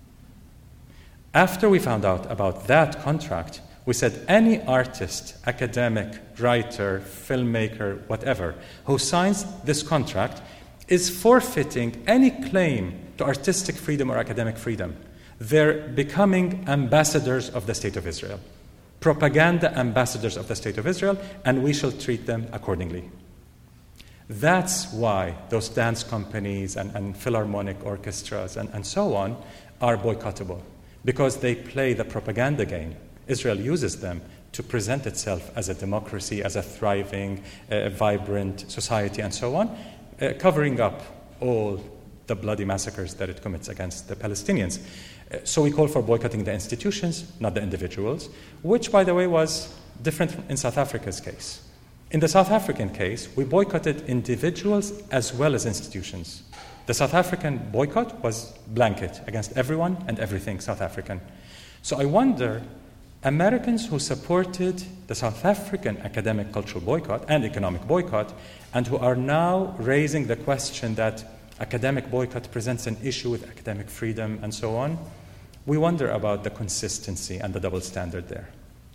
After we found out about that contract, we said any artist, academic, writer, filmmaker, whatever, who signs this contract is forfeiting any claim to artistic freedom or academic freedom. They're becoming ambassadors of the State of Israel, propaganda ambassadors of the State of Israel, and we shall treat them accordingly. That's why those dance companies and, and philharmonic orchestras and, and so on are boycottable, because they play the propaganda game. Israel uses them to present itself as a democracy, as a thriving, uh, vibrant society, and so on, uh, covering up all the bloody massacres that it commits against the Palestinians. Uh, so we call for boycotting the institutions, not the individuals, which, by the way, was different in South Africa's case. In the South African case, we boycotted individuals as well as institutions. The South African boycott was blanket against everyone and everything South African. So I wonder, Americans who supported the South African academic cultural boycott and economic boycott, and who are now raising the question that academic boycott presents an issue with academic freedom, and so on. We wonder about the consistency and the double standard there.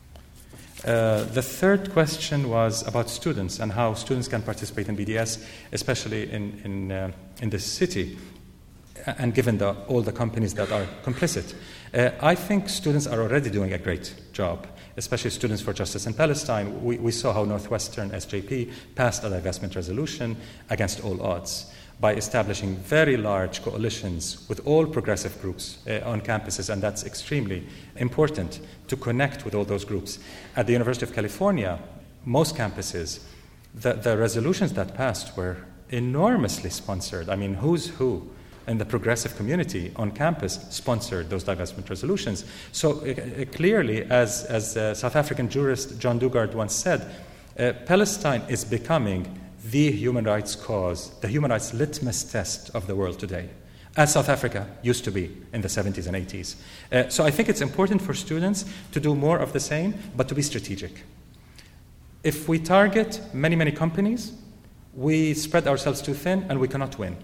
Uh, the third question was about students and how students can participate in B D S, especially in, in, uh, in this city, and given the, all the companies that are complicit. Uh, I think students are already doing a great job, especially Students for Justice in Palestine. We, we saw how Northwestern S J P passed a divestment resolution against all odds by establishing very large coalitions with all progressive groups uh, on campuses, and that's extremely important to connect with all those groups. At the University of California, most campuses, the, the resolutions that passed were enormously sponsored. I mean, who's who in the progressive community on campus sponsored those divestment resolutions. So uh, clearly, as, as uh, South African jurist John Dugard once said, uh, Palestine is becoming the human rights cause, the human rights litmus test of the world today, as South Africa used to be in the seventies and eighties. Uh, so I think it's important for students to do more of the same, but to be strategic. If we target many, many companies, we spread ourselves too thin and we cannot win.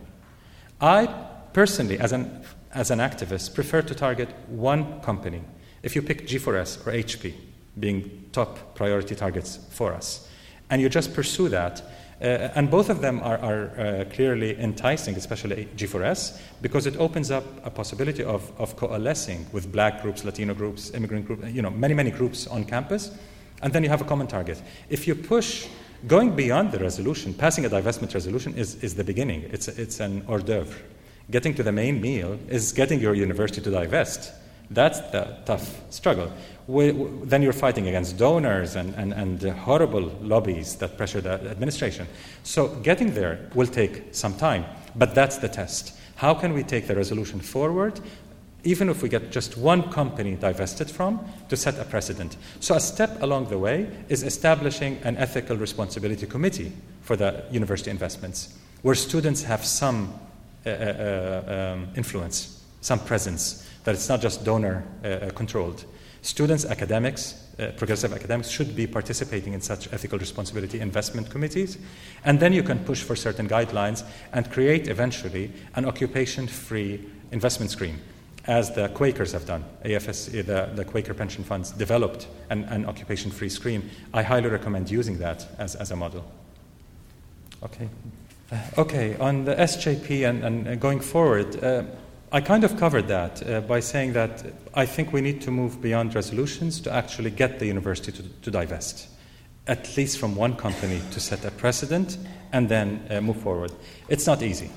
I personally, as an, as an activist, prefer to target one company. If you pick G four S or H P being top priority targets for us, and you just pursue that, Uh, and both of them are, are uh, clearly enticing, especially G four S, because it opens up a possibility of, of coalescing with black groups, Latino groups, immigrant groups, you know, many, many groups on campus, and then you have a common target. If you push, going beyond the resolution, passing a divestment resolution is, is the beginning. It's, it's an hors d'oeuvre. Getting to the main meal is getting your university to divest. That's the tough struggle. We, we, then you're fighting against donors and, and, and uh, horrible lobbies that pressure the administration. So getting there will take some time, but that's the test. How can we take the resolution forward, even if we get just one company divested from, to set a precedent? So a step along the way is establishing an ethical responsibility committee for the university investments, where students have some uh, uh, um, influence, some presence, that it's not just donor uh, controlled. Students, academics, uh, progressive academics should be participating in such ethical responsibility investment committees. And then you can push for certain guidelines and create eventually an occupation-free investment stream, as the Quakers have done. A F S, the, the Quaker pension funds developed an, an occupation-free stream. I highly recommend using that as, as a model. Okay. Okay, on the S J P and, and going forward, uh, I kind of covered that uh, by saying that I think we need to move beyond resolutions to actually get the university to, to divest, at least from one company, to set a precedent and then uh, move forward. It's not easy.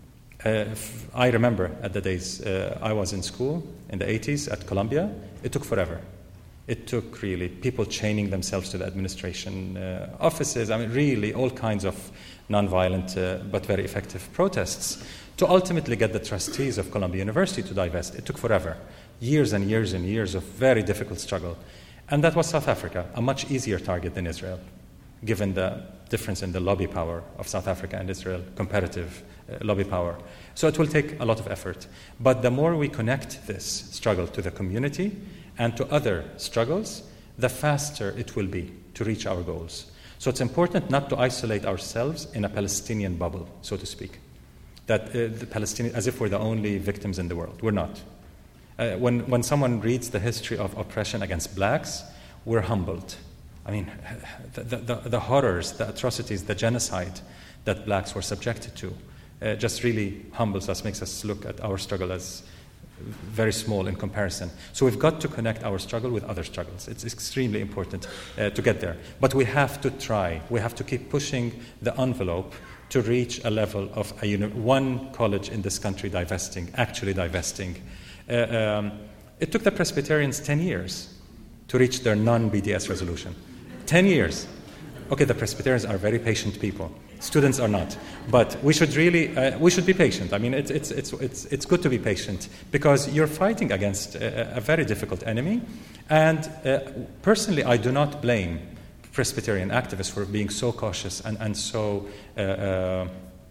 Uh, I remember at the days uh, I was in school in the eighties at Columbia, it took forever. It took really people chaining themselves to the administration uh, offices, I mean really all kinds of nonviolent uh, but very effective protests to ultimately get the trustees of Columbia University to divest. It took forever, years and years and years of very difficult struggle. And that was South Africa, a much easier target than Israel, given the difference in the lobby power of South Africa and Israel, comparative uh, lobby power. So it will take a lot of effort. But the more we connect this struggle to the community and to other struggles, the faster it will be to reach our goals. So it's important not to isolate ourselves in a Palestinian bubble, so to speak. That uh, the Palestinians, as if we're the only victims in the world. We're not. Uh, when, when someone reads the history of oppression against blacks, we're humbled. I mean, the, the, the horrors, the atrocities, the genocide that blacks were subjected to uh, just really humbles us, makes us look at our struggle as very small in comparison. So we've got to connect our struggle with other struggles. It's extremely important uh, to get there. But we have to try. We have to keep pushing the envelope to reach a level of a uni- one college in this country divesting, actually divesting. Uh, um, it took the Presbyterians ten years to reach their non-B D S resolution. ten years. Okay, the Presbyterians are very patient people. Students are not. But we should really, uh, we should be patient. I mean, it's, it's, it's, it's, it's good to be patient because you're fighting against a, a very difficult enemy. And uh, personally, I do not blame Presbyterian activists for being so cautious and, and so uh, uh,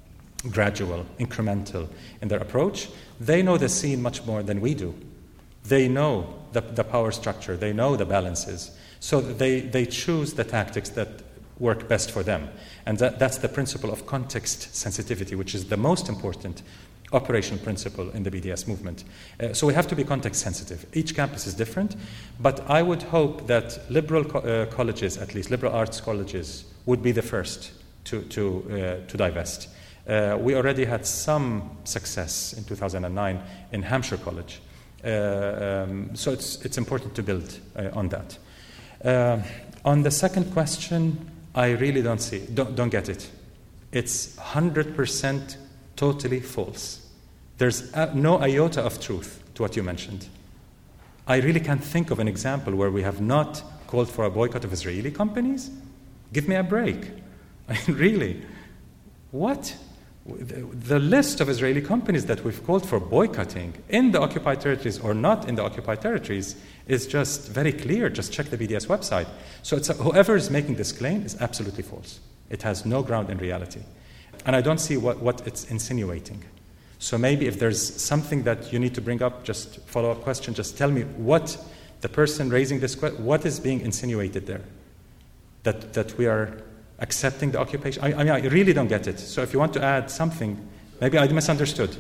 gradual, incremental in their approach. They know the scene much more than we do. They know the, the power structure. They know the balances. So they, they choose the tactics that work best for them. And that, that's the principle of context sensitivity, which is the most important operational principle in the B D S movement. Uh, so we have to be context sensitive. Each campus is different, but I would hope that liberal co- uh, colleges, at least liberal arts colleges, would be the first to, to, uh, to divest. Uh, we already had some success in two thousand nine in Hampshire College. Uh, um, so it's, it's important to build uh, on that. Uh, on the second question, I really don't see, don't, don't get it. It's one hundred percent totally false. There's uh, no iota of truth to what you mentioned. I really can't think of an example where we have not called for a boycott of Israeli companies. Give me a break. I mean, really. What? The, the list of Israeli companies that we've called for boycotting in the occupied territories or not in the occupied territories is just very clear. Just check the B D S website. So it's a, whoever is making this claim is absolutely false. It has no ground in reality. And I don't see what, what it's insinuating. So maybe if there's something that you need to bring up, just follow-up question, just tell me what the person raising this question, what is being insinuated there? That, that we are accepting the occupation? I, I mean, I really don't get it. So if you want to add something, maybe I misunderstood.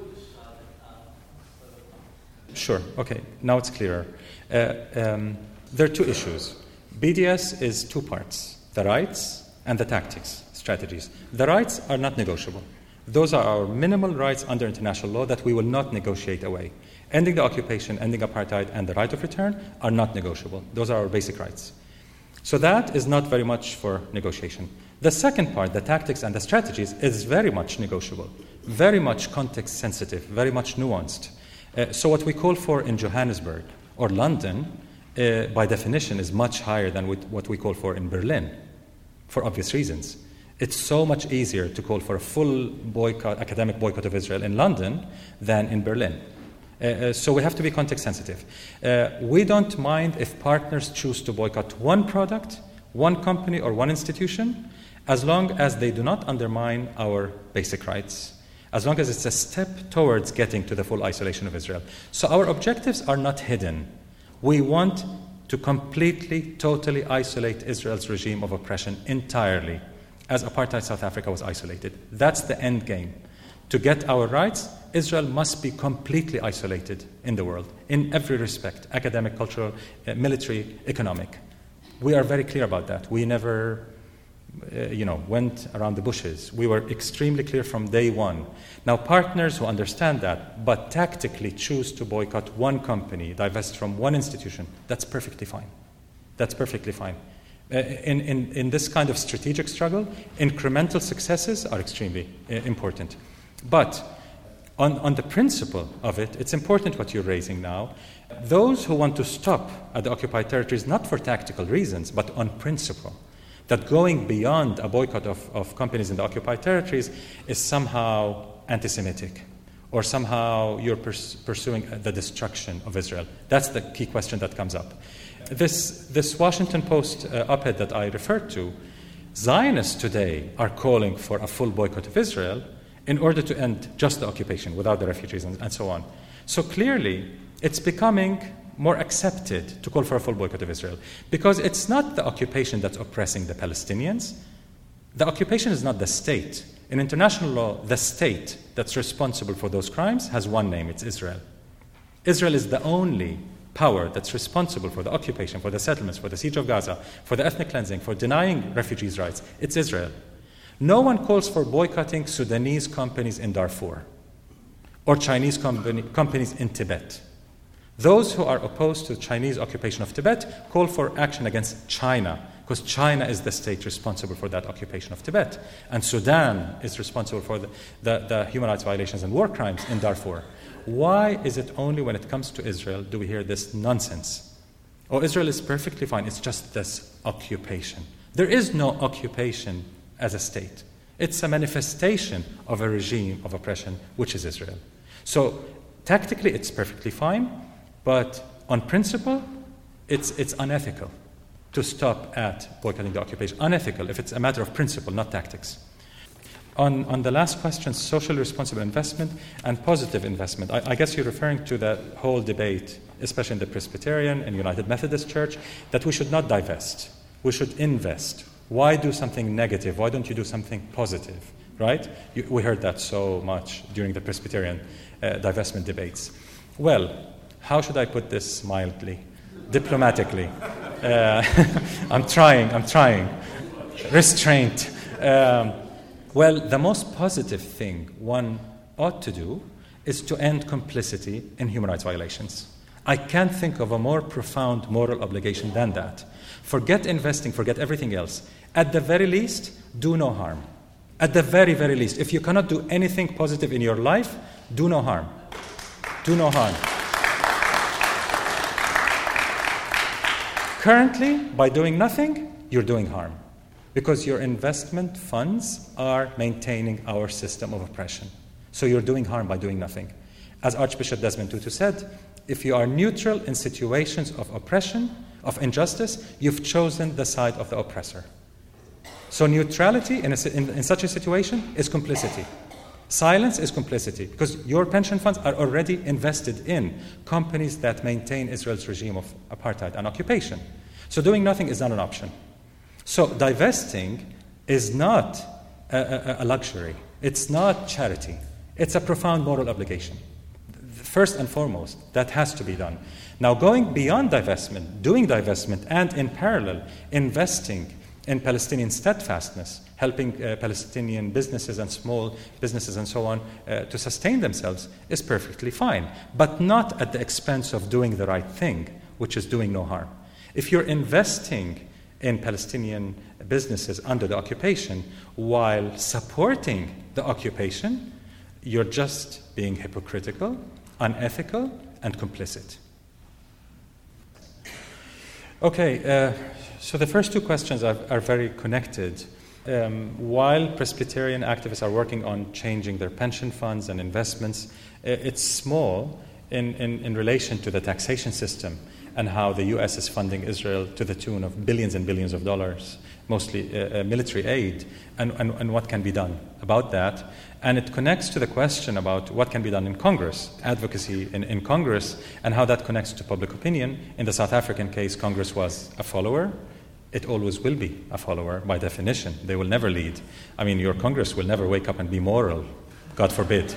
Sure, okay, now it's clearer. Uh, um, there are two issues. B D S is two parts, the rights and the tactics, strategies. The rights are not negotiable. Those are our minimal rights under international law that we will not negotiate away. Ending the occupation, ending apartheid, and the right of return are not negotiable. Those are our basic rights. So that is not very much for negotiation. The second part, the tactics and the strategies, is very much negotiable, very much context sensitive, very much nuanced. Uh, so what we call for in Johannesburg or London, uh, by definition, is much higher than what we call for in Berlin, for obvious reasons. It's so much easier to call for a full boycott, academic boycott of Israel in London than in Berlin. Uh, uh, so we have to be context sensitive. Uh, we don't mind if partners choose to boycott one product, one company, or one institution, as long as they do not undermine our basic rights, as long as it's a step towards getting to the full isolation of Israel. So our objectives are not hidden. We want to completely, totally isolate Israel's regime of oppression entirely, as apartheid South Africa was isolated. That's the end game. To get our rights, Israel must be completely isolated in the world, in every respect, academic, cultural, uh, military, economic. We are very clear about that. We never uh, you know, went around the bushes. We were extremely clear from day one. Now, partners who understand that, but tactically choose to boycott one company, divest from one institution, that's perfectly fine. That's perfectly fine. Uh, in, in, in this kind of strategic struggle, incremental successes are extremely uh, important. But on, on the principle of it, it's important what you're raising now. Those who want to stop at the occupied territories, not for tactical reasons, but on principle, that going beyond a boycott of, of companies in the occupied territories is somehow anti-Semitic, or somehow you're pers- pursuing the destruction of Israel. That's the key question that comes up. This, this Washington Post uh, op-ed that I referred to, Zionists today are calling for a full boycott of Israel in order to end just the occupation without the refugees and, and so on. So clearly, it's becoming more accepted to call for a full boycott of Israel because it's not the occupation that's oppressing the Palestinians. The occupation is not the state. In international law, the state that's responsible for those crimes has one name, it's Israel. Israel is the only power that's responsible for the occupation, for the settlements, for the siege of Gaza, for the ethnic cleansing, for denying refugees' rights. It's Israel. No one calls for boycotting Sudanese companies in Darfur or Chinese company, companies in Tibet. Those who are opposed to the Chinese occupation of Tibet call for action against China because China is the state responsible for that occupation of Tibet. And Sudan is responsible for the, the, the human rights violations and war crimes in Darfur. Why is it only when it comes to Israel do we hear this nonsense? Oh, Israel is perfectly fine. It's just this occupation. There is no occupation as a state. It's a manifestation of a regime of oppression, which is Israel. So tactically, it's perfectly fine, but on principle, it's, it's unethical to stop at boycotting the occupation. Unethical if it's a matter of principle, not tactics. On, on the last question, socially responsible investment and positive investment, I, I guess you're referring to the whole debate, especially in the Presbyterian and United Methodist Church, that we should not divest. We should invest. Why do something negative? Why don't you do something positive? Right? You, we heard that so much during the Presbyterian uh, divestment debates. Well, how should I put this mildly, diplomatically? Uh, I'm trying, I'm trying. Restraint. Um, well, the most positive thing one ought to do is to end complicity in human rights violations. I can't think of a more profound moral obligation than that. Forget investing, forget everything else. At the very least, do no harm. At the very, very least. If you cannot do anything positive in your life, do no harm. Do no harm. Currently, by doing nothing, you're doing harm. Because your investment funds are maintaining our system of oppression. So you're doing harm by doing nothing. As Archbishop Desmond Tutu said, if you are neutral in situations of oppression, of injustice, you've chosen the side of the oppressor. So neutrality in, a, in, in such a situation is complicity. Silence is complicity, because your pension funds are already invested in companies that maintain Israel's regime of apartheid and occupation. So doing nothing is not an option. So divesting is not a, a, a luxury. It's not charity. It's a profound moral obligation. First and foremost, that has to be done. Now, going beyond divestment, doing divestment, and in parallel, investing in Palestinian steadfastness, helping uh, Palestinian businesses and small businesses and so on uh, to sustain themselves is perfectly fine, but not at the expense of doing the right thing, which is doing no harm. If you're investing in Palestinian businesses under the occupation while supporting the occupation, you're just being hypocritical, unethical, and complicit. Okay, uh, so the first two questions are, are very connected. Um, while Presbyterian activists are working on changing their pension funds and investments, it's small in, in, in relation to the taxation system and how the U S is funding Israel to the tune of billions and billions of dollars, mostly uh, uh, military aid, and, and, and what can be done about that. And it connects to the question about what can be done in Congress, advocacy in, in Congress, and how that connects to public opinion. In the South African case, Congress was a follower. It always will be a follower by definition. They will never lead. I mean, your Congress will never wake up and be moral, God forbid.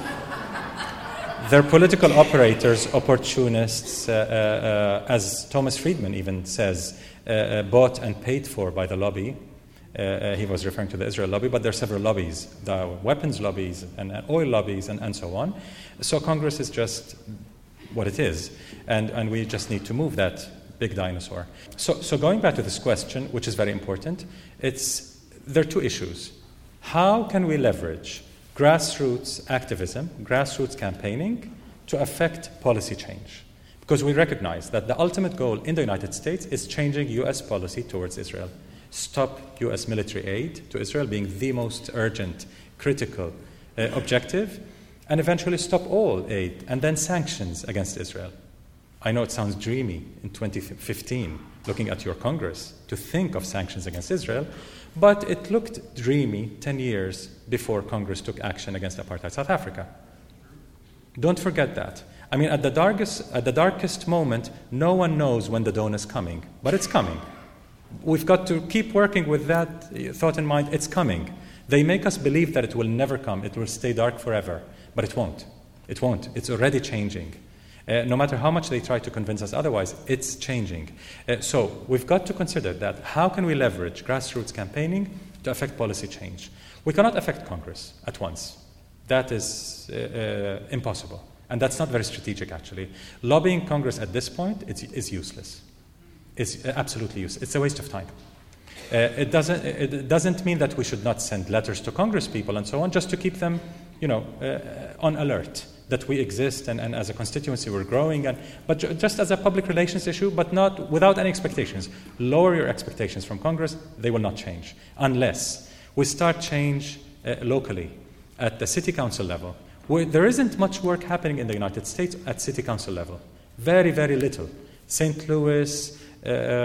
They're political operators, opportunists, uh, uh, uh, as Thomas Friedman even says, uh, uh, bought and paid for by the lobby. Uh, uh, he was referring to the Israel lobby, but there are several lobbies, the weapons lobbies and uh, oil lobbies and, and so on. So Congress is just what it is, and, and we just need to move that big dinosaur. So, so going back to this question, which is very important, it's, there are two issues. How can we leverage grassroots activism, grassroots campaigning, to affect policy change? Because we recognize that the ultimate goal in the United States is changing U S policy towards Israel. Stop U S military aid to Israel being the most urgent, critical uh, objective, and eventually stop all aid, and then sanctions against Israel. I know it sounds dreamy in twenty fifteen, looking at your Congress, to think of sanctions against Israel, but it looked dreamy ten years before Congress took action against apartheid South Africa. Don't forget that. I mean, at the darkest, at the darkest moment, no one knows when the dawn is coming, but it's coming. We've got to keep working with that thought in mind. It's coming. They make us believe that it will never come. It will stay dark forever, but it won't. It won't. It's already changing. Uh, no matter how much they try to convince us otherwise, it's changing. Uh, so we've got to consider that. How can we leverage grassroots campaigning to affect policy change? We cannot affect Congress at once. That is uh, uh, impossible. And that's not very strategic, actually. Lobbying Congress at this point is, is useless. It's absolutely useless. It's a waste of time. Uh, it doesn't, it doesn't mean that we should not send letters to Congress people and so on, just to keep them, you know, uh, on alert that we exist, and, and as a constituency we're growing, and, but ju- just as a public relations issue, but not without any expectations. Lower your expectations from Congress, they will not change, unless we start change uh, locally at the city council level. Where there isn't much work happening in the United States at city council level. Very, very little. Saint Louis, uh,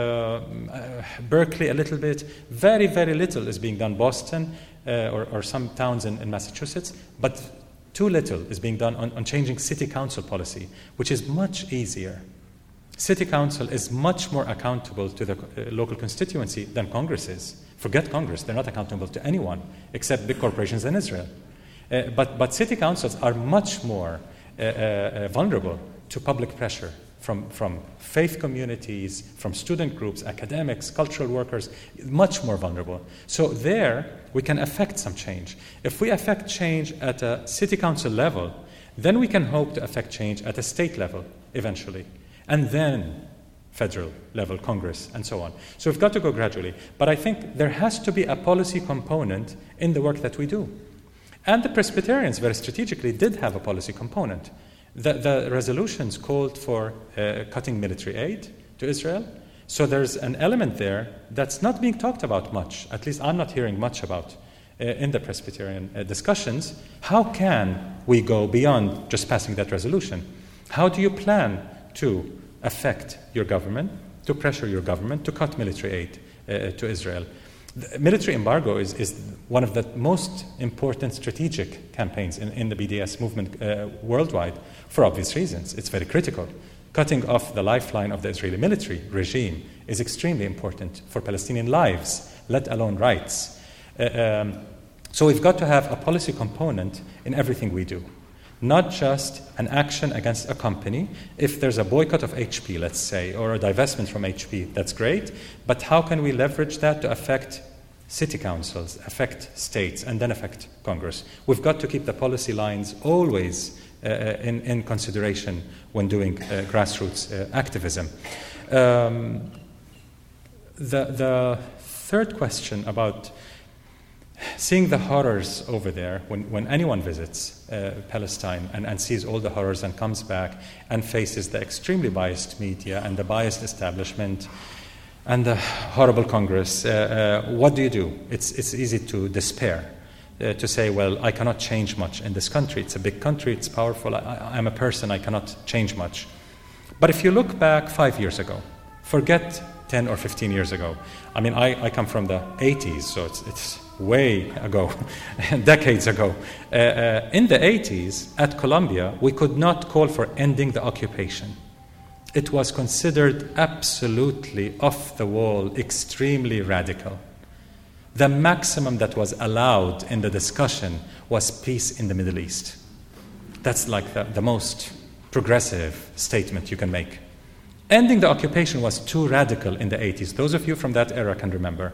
uh, Berkeley a little bit. Very, very little is being done. Boston uh, or, or some towns in, in Massachusetts, but too little is being done on, on changing city council policy, which is much easier. City council is much more accountable to the uh, local constituency than Congress is. Forget Congress, they're not accountable to anyone except big corporations in Israel. Uh, but, but city councils are much more uh, uh, vulnerable to public pressure from, from faith communities, from student groups, academics, cultural workers, much more vulnerable. So there, we can affect some change. If we affect change at a city council level, then we can hope to affect change at a state level eventually, and then federal level, Congress, and so on. So we've got to go gradually. But I think there has to be a policy component in the work that we do. And the Presbyterians, very strategically, did have a policy component. The, the resolutions called for uh, cutting military aid to Israel. So there's an element there that's not being talked about much, at least I'm not hearing much about uh, in the Presbyterian uh, discussions. How can we go beyond just passing that resolution? How do you plan to affect your government, to pressure your government to cut military aid uh, to Israel? The military embargo is, is one of the most important strategic campaigns in, in the B D S movement uh, worldwide, for obvious reasons. It's very critical. Cutting off the lifeline of the Israeli military regime is extremely important for Palestinian lives, let alone rights. Uh, um, so we've got to have a policy component in everything we do. Not just an action against a company. If there's a boycott of H P, let's say, or a divestment from H P, that's great. But how can we leverage that to affect city councils, affect states, and then affect Congress? We've got to keep the policy lines always uh, in, in consideration when doing uh, grassroots uh, activism. Um, the, the third question about seeing the horrors over there, when, when anyone visits uh, Palestine and, and sees all the horrors and comes back and faces the extremely biased media and the biased establishment and the horrible Congress, uh, uh, what do you do? It's, it's easy to despair, uh, to say, well, I cannot change much in this country. It's a big country, it's powerful, I, I'm a person, I cannot change much. But if you look back five years ago, forget ten or fifteen years ago. I mean, I, I come from the eighties, so it's, it's way ago, decades ago. Uh, uh, in the eighties, at Columbia, we could not call for ending the occupation. It was considered absolutely off the wall, extremely radical. The maximum that was allowed in the discussion was peace in the Middle East. That's like the, the most progressive statement you can make. Ending the occupation was too radical in the eighties. Those of you from that era can remember.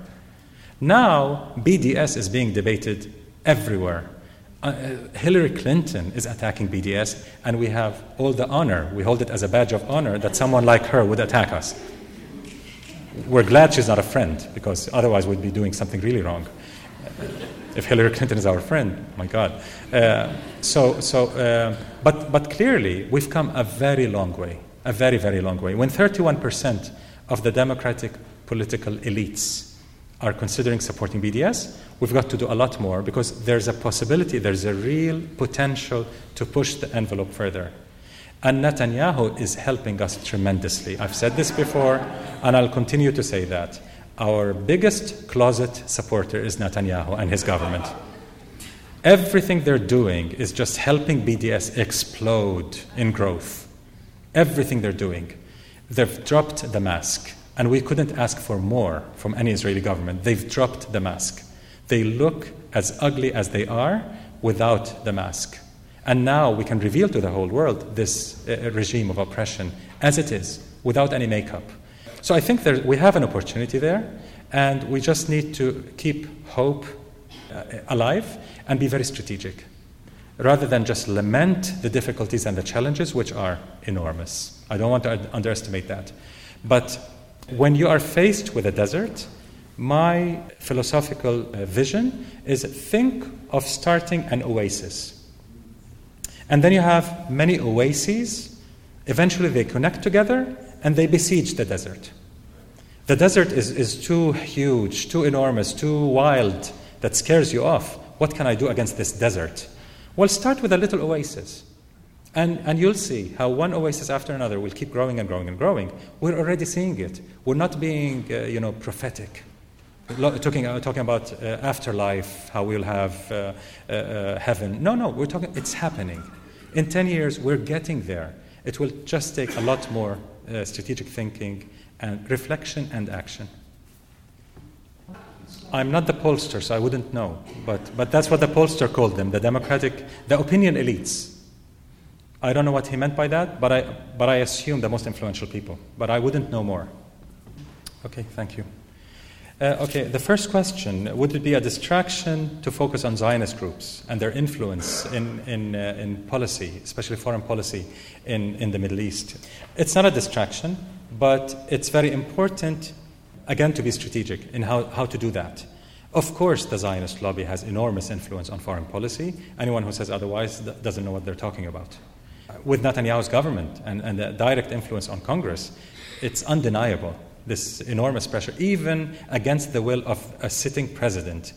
Now, B D S is being debated everywhere. Uh, Hillary Clinton is attacking B D S, and we have all the honor, we hold it as a badge of honor that someone like her would attack us. We're glad she's not a friend, because otherwise we'd be doing something really wrong. If Hillary Clinton is our friend, my God. Uh, so, so, uh, but, but clearly, we've come a very long way, a very, very long way. When thirty-one percent of the democratic political elites are considering supporting B D S, we've got to do a lot more, because there's a possibility, there's a real potential to push the envelope further. And Netanyahu is helping us tremendously. I've said this before, and I'll continue to say that. Our biggest closet supporter is Netanyahu and his government. Everything they're doing is just helping B D S explode in growth. Everything they're doing. They've dropped the mask. And we couldn't ask for more from any Israeli government. They've dropped the mask. They look as ugly as they are without the mask. And now we can reveal to the whole world this uh, regime of oppression as it is, without any makeup. So I think there, we have an opportunity there, and we just need to keep hope uh, alive and be very strategic, rather than just lament the difficulties and the challenges, which are enormous. I don't want to underestimate that. But when you are faced with a desert, my philosophical uh, vision is think of starting an oasis. And then you have many oases. Eventually they connect together and they besiege the desert. The desert is, is too huge, too enormous, too wild, that scares you off. What can I do against this desert? Well, start with a little oasis. And, and you'll see how one oasis after another will keep growing and growing and growing. We're already seeing it. We're not being, uh, you know, prophetic. Talking, uh, talking about uh, afterlife, how we'll have uh, uh, uh, heaven. No, no, we're talking, it's happening. In ten years, we're getting there. It will just take a lot more uh, strategic thinking and reflection and action. I'm not the pollster, so I wouldn't know. But, but that's what the pollster called them, the democratic, the opinion elites. I don't know what he meant by that, but I, but I assume the most influential people. But I wouldn't know more. Okay, thank you. Uh, okay, the first question, would it be a distraction to focus on Zionist groups and their influence in, in, uh, in policy, especially foreign policy in, in the Middle East? It's not a distraction, but it's very important, again, to be strategic in how, how to do that. Of course, the Zionist lobby has enormous influence on foreign policy. Anyone who says otherwise doesn't know what they're talking about. With Netanyahu's government and, and the direct influence on Congress, it's undeniable. This enormous pressure, even against the will of a sitting president.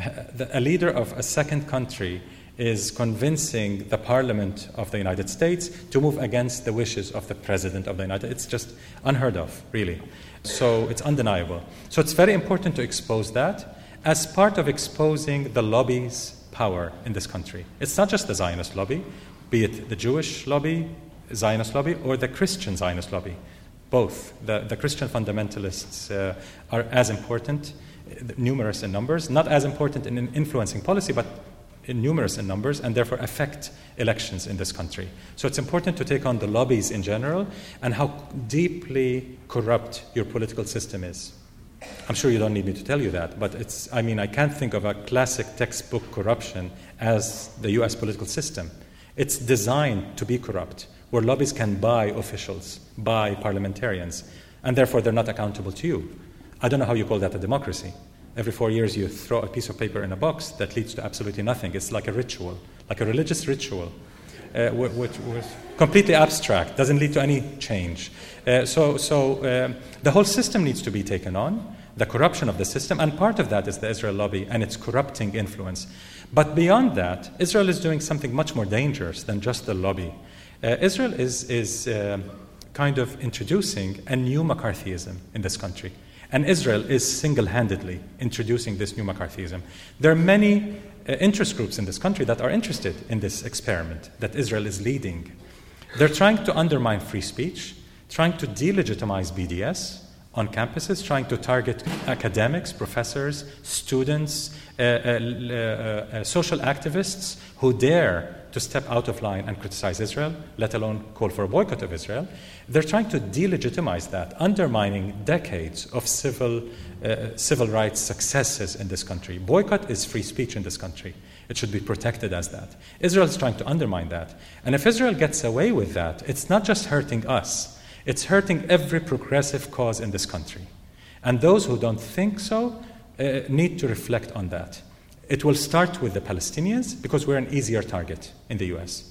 A leader of a second country is convincing the Parliament of the United States to move against the wishes of the President of the United States. It's just unheard of, really. So it's undeniable. So it's very important to expose that as part of exposing the lobby's power in this country. It's not just the Zionist lobby, be it the Jewish lobby, Zionist lobby, or the Christian Zionist lobby. Both. The, the Christian fundamentalists uh, are as important, numerous in numbers, not as important in influencing policy, but in numerous in numbers, and therefore affect elections in this country. So it's important to take on the lobbies in general and how deeply corrupt your political system is. I'm sure you don't need me to tell you that, but it's, I mean, I can't think of a classic textbook corruption as the U S political system. It's designed to be corrupt, where lobbies can buy officials, buy parliamentarians, and therefore they're not accountable to you. I don't know how you call that a democracy. Every four years you throw a piece of paper in a box that leads to absolutely nothing. It's like a ritual, like a religious ritual, uh, which was completely abstract, doesn't lead to any change. Uh, so so uh, the whole system needs to be taken on, the corruption of the system, and part of that is the Israel lobby and its corrupting influence. But beyond that, Israel is doing something much more dangerous than just the lobby. Uh, Israel is, is uh, kind of introducing a new McCarthyism in this country. And Israel is single-handedly introducing this new McCarthyism. There are many uh, interest groups in this country that are interested in this experiment that Israel is leading. They're trying to undermine free speech, trying to delegitimize B D S on campuses, trying to target academics, professors, students, uh, uh, uh, uh, social activists who dare to step out of line and criticize Israel, let alone call for a boycott of Israel. They're trying to delegitimize that, undermining decades of civil, uh, civil rights successes in this country. Boycott is free speech in this country. It should be protected as that. Israel is trying to undermine that. And if Israel gets away with that, it's not just hurting us, it's hurting every progressive cause in this country. And those who don't think so uh, need to reflect on that. It will start with the Palestinians because we're an easier target in the U S.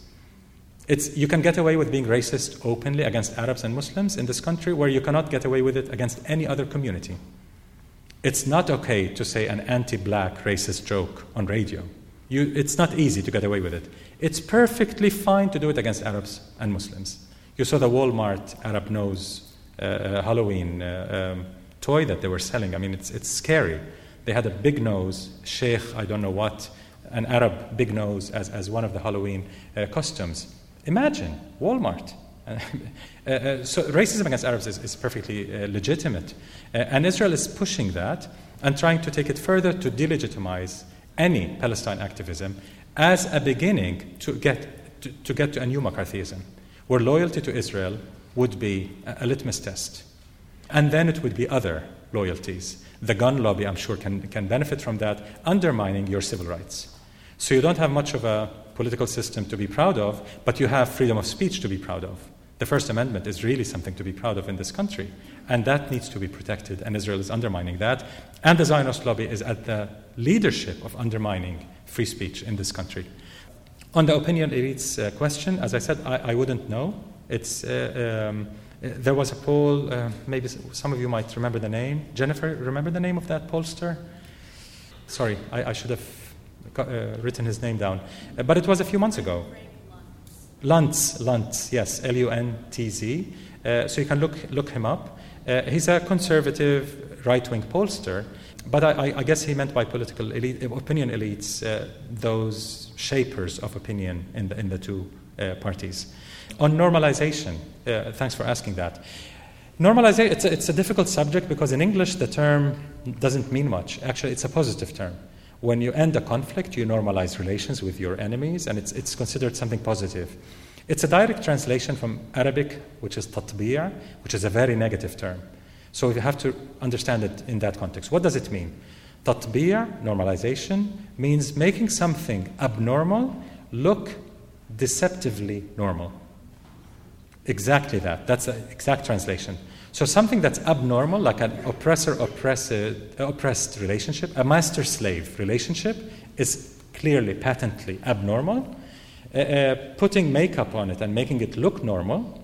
It's, you can get away with being racist openly against Arabs and Muslims in this country where you cannot get away with it against any other community. It's not okay to say an anti-black racist joke on radio. You, it's not easy to get away with it. It's perfectly fine to do it against Arabs and Muslims. You saw the Walmart Arab Nose uh, Halloween uh, um, toy that they were selling. I mean, it's, it's scary. They had a big nose, Sheikh, I don't know what, an Arab big nose as, as one of the Halloween uh, costumes. Imagine, Walmart. uh, uh, so racism against Arabs is, is perfectly uh, legitimate. Uh, and Israel is pushing that and trying to take it further to delegitimize any Palestine activism as a beginning to get to, to, get to a new McCarthyism, where loyalty to Israel would be a, a litmus test. And then it would be other loyalties. The gun lobby, I'm sure, can, can benefit from that, undermining your civil rights. So you don't have much of a political system to be proud of, but you have freedom of speech to be proud of. The First Amendment is really something to be proud of in this country, and that needs to be protected, and Israel is undermining that. And the Zionist lobby is at the leadership of undermining free speech in this country. On the opinion elites uh, question, as I said, I, I wouldn't know. It's... Uh, um, There was a poll, uh, maybe some of you might remember the name. Jennifer, remember the name of that pollster? Sorry, I, I should have got, uh, written his name down. Uh, but it was a few months ago. Luntz, Luntz, yes, L U N T Z. Uh, so you can look, look him up. Uh, he's a conservative right-wing pollster, but I, I guess he meant by political elite, opinion elites uh, those shapers of opinion in the, in the two uh, parties. On normalization, uh, thanks for asking that. Normalization, it's a, it's a difficult subject because in English the term doesn't mean much. Actually, it's a positive term. When you end a conflict, you normalize relations with your enemies, and it's, it's considered something positive. It's a direct translation from Arabic, which is tatbi'a, which is a very negative term. So you have to understand it in that context. What does it mean? Tatbi'a, normalization, means making something abnormal look deceptively normal. Exactly that. That's an exact translation. So something that's abnormal, like an oppressor-oppressed relationship, a master-slave relationship, is clearly, patently abnormal. Uh, uh, putting makeup on it and making it look normal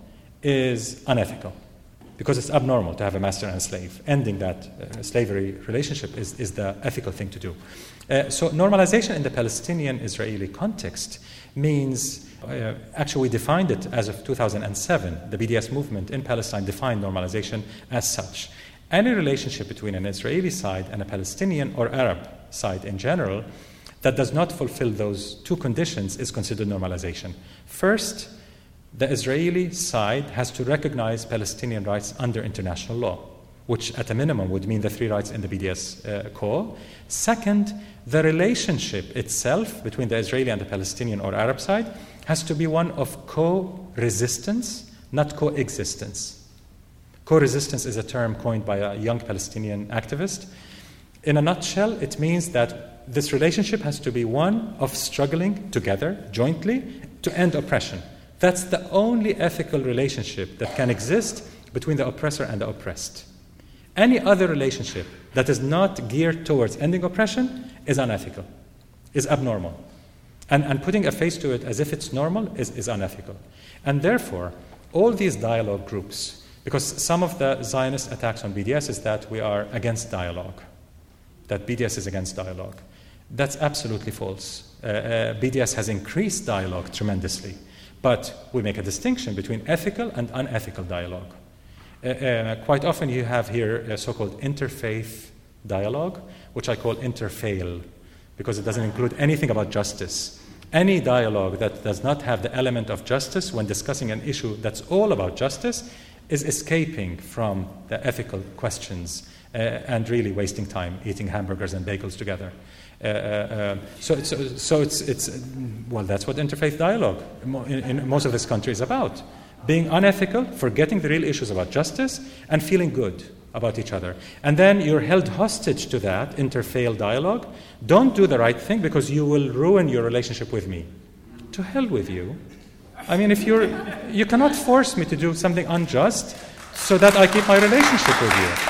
is unethical because it's abnormal to have a master and a slave. Ending that uh, slavery relationship is, is the ethical thing to do. Uh, so normalization in the Palestinian-Israeli context means, uh, actually we defined it as of two thousand seven. The B D S movement in Palestine defined normalization as such. Any relationship between an Israeli side and a Palestinian or Arab side in general that does not fulfill those two conditions is considered normalization. First, the Israeli side has to recognize Palestinian rights under international law, which at a minimum would mean the three rights in the B D S uh, call. Second, the relationship itself between the Israeli and the Palestinian or Arab side has to be one of co-resistance, not coexistence. Co-resistance is a term coined by a young Palestinian activist. In a nutshell, it means that this relationship has to be one of struggling together, jointly, to end oppression. That's the only ethical relationship that can exist between the oppressor and the oppressed. Any other relationship that is not geared towards ending oppression is unethical, is abnormal. And, and putting a face to it as if it's normal is, is unethical. And therefore, all these dialogue groups, because some of the Zionist attacks on B D S is that we are against dialogue, that B D S is against dialogue. That's absolutely false. Uh, uh, B D S has increased dialogue tremendously, but we make a distinction between ethical and unethical dialogue. Uh, uh, quite often you have here a so-called interfaith dialogue, which I call interfail, because it doesn't include anything about justice. Any dialogue that does not have the element of justice when discussing an issue that's all about justice is escaping from the ethical questions uh, and really wasting time eating hamburgers and bagels together. Uh, uh, so, it's, so it's, it's, well, that's what interfaith dialogue in, in most of this country is about. Being unethical, forgetting the real issues about justice, and feeling good about each other. And then you're held hostage to that interfaith dialogue. Don't do the right thing because you will ruin your relationship with me. To hell with you. I mean, if you're, you cannot force me to do something unjust so that I keep my relationship with you.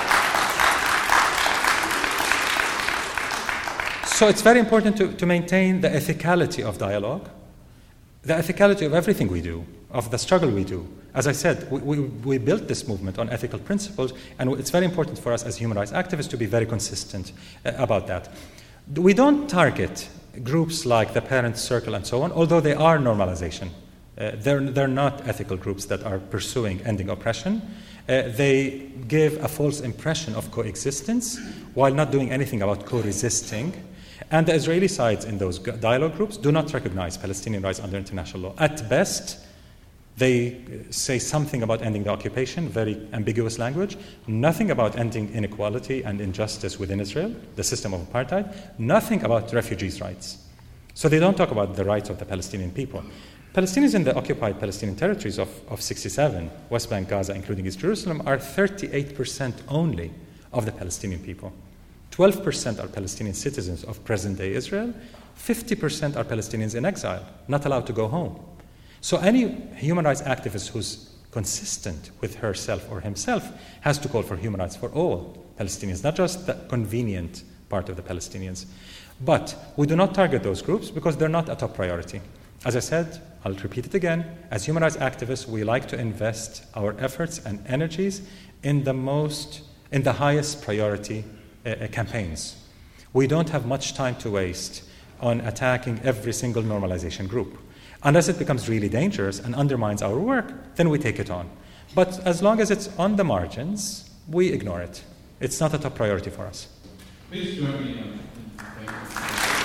So it's very important to, to maintain the ethicality of dialogue, the ethicality of everything we do, of the struggle we do. As I said, we, we, we built this movement on ethical principles, and it's very important for us as human rights activists to be very consistent uh, about that. We don't target groups like the Parents Circle and so on, although they are normalization. Uh, they're, they're not ethical groups that are pursuing ending oppression. Uh, they give a false impression of coexistence while not doing anything about co-resisting. And the Israeli sides in those dialogue groups do not recognize Palestinian rights under international law. At best, they say something about ending the occupation, very ambiguous language, nothing about ending inequality and injustice within Israel, the system of apartheid, nothing about refugees' rights. So they don't talk about the rights of the Palestinian people. Palestinians in the occupied Palestinian territories of, of sixty-seven, West Bank, Gaza, including East Jerusalem, are thirty-eight percent only of the Palestinian people. twelve percent are Palestinian citizens of present-day Israel. fifty percent are Palestinians in exile, not allowed to go home. So any human rights activist who's consistent with herself or himself has to call for human rights for all Palestinians, not just the convenient part of the Palestinians. But we do not target those groups because they're not a top priority. As I said, I'll repeat it again, as human rights activists, we like to invest our efforts and energies in the most, in the highest priority uh, campaigns. We don't have much time to waste on attacking every single normalization group. Unless it becomes really dangerous and undermines our work, then we take it on. But as long as it's on the margins, we ignore it. It's not a top priority for us. Please join me in thanking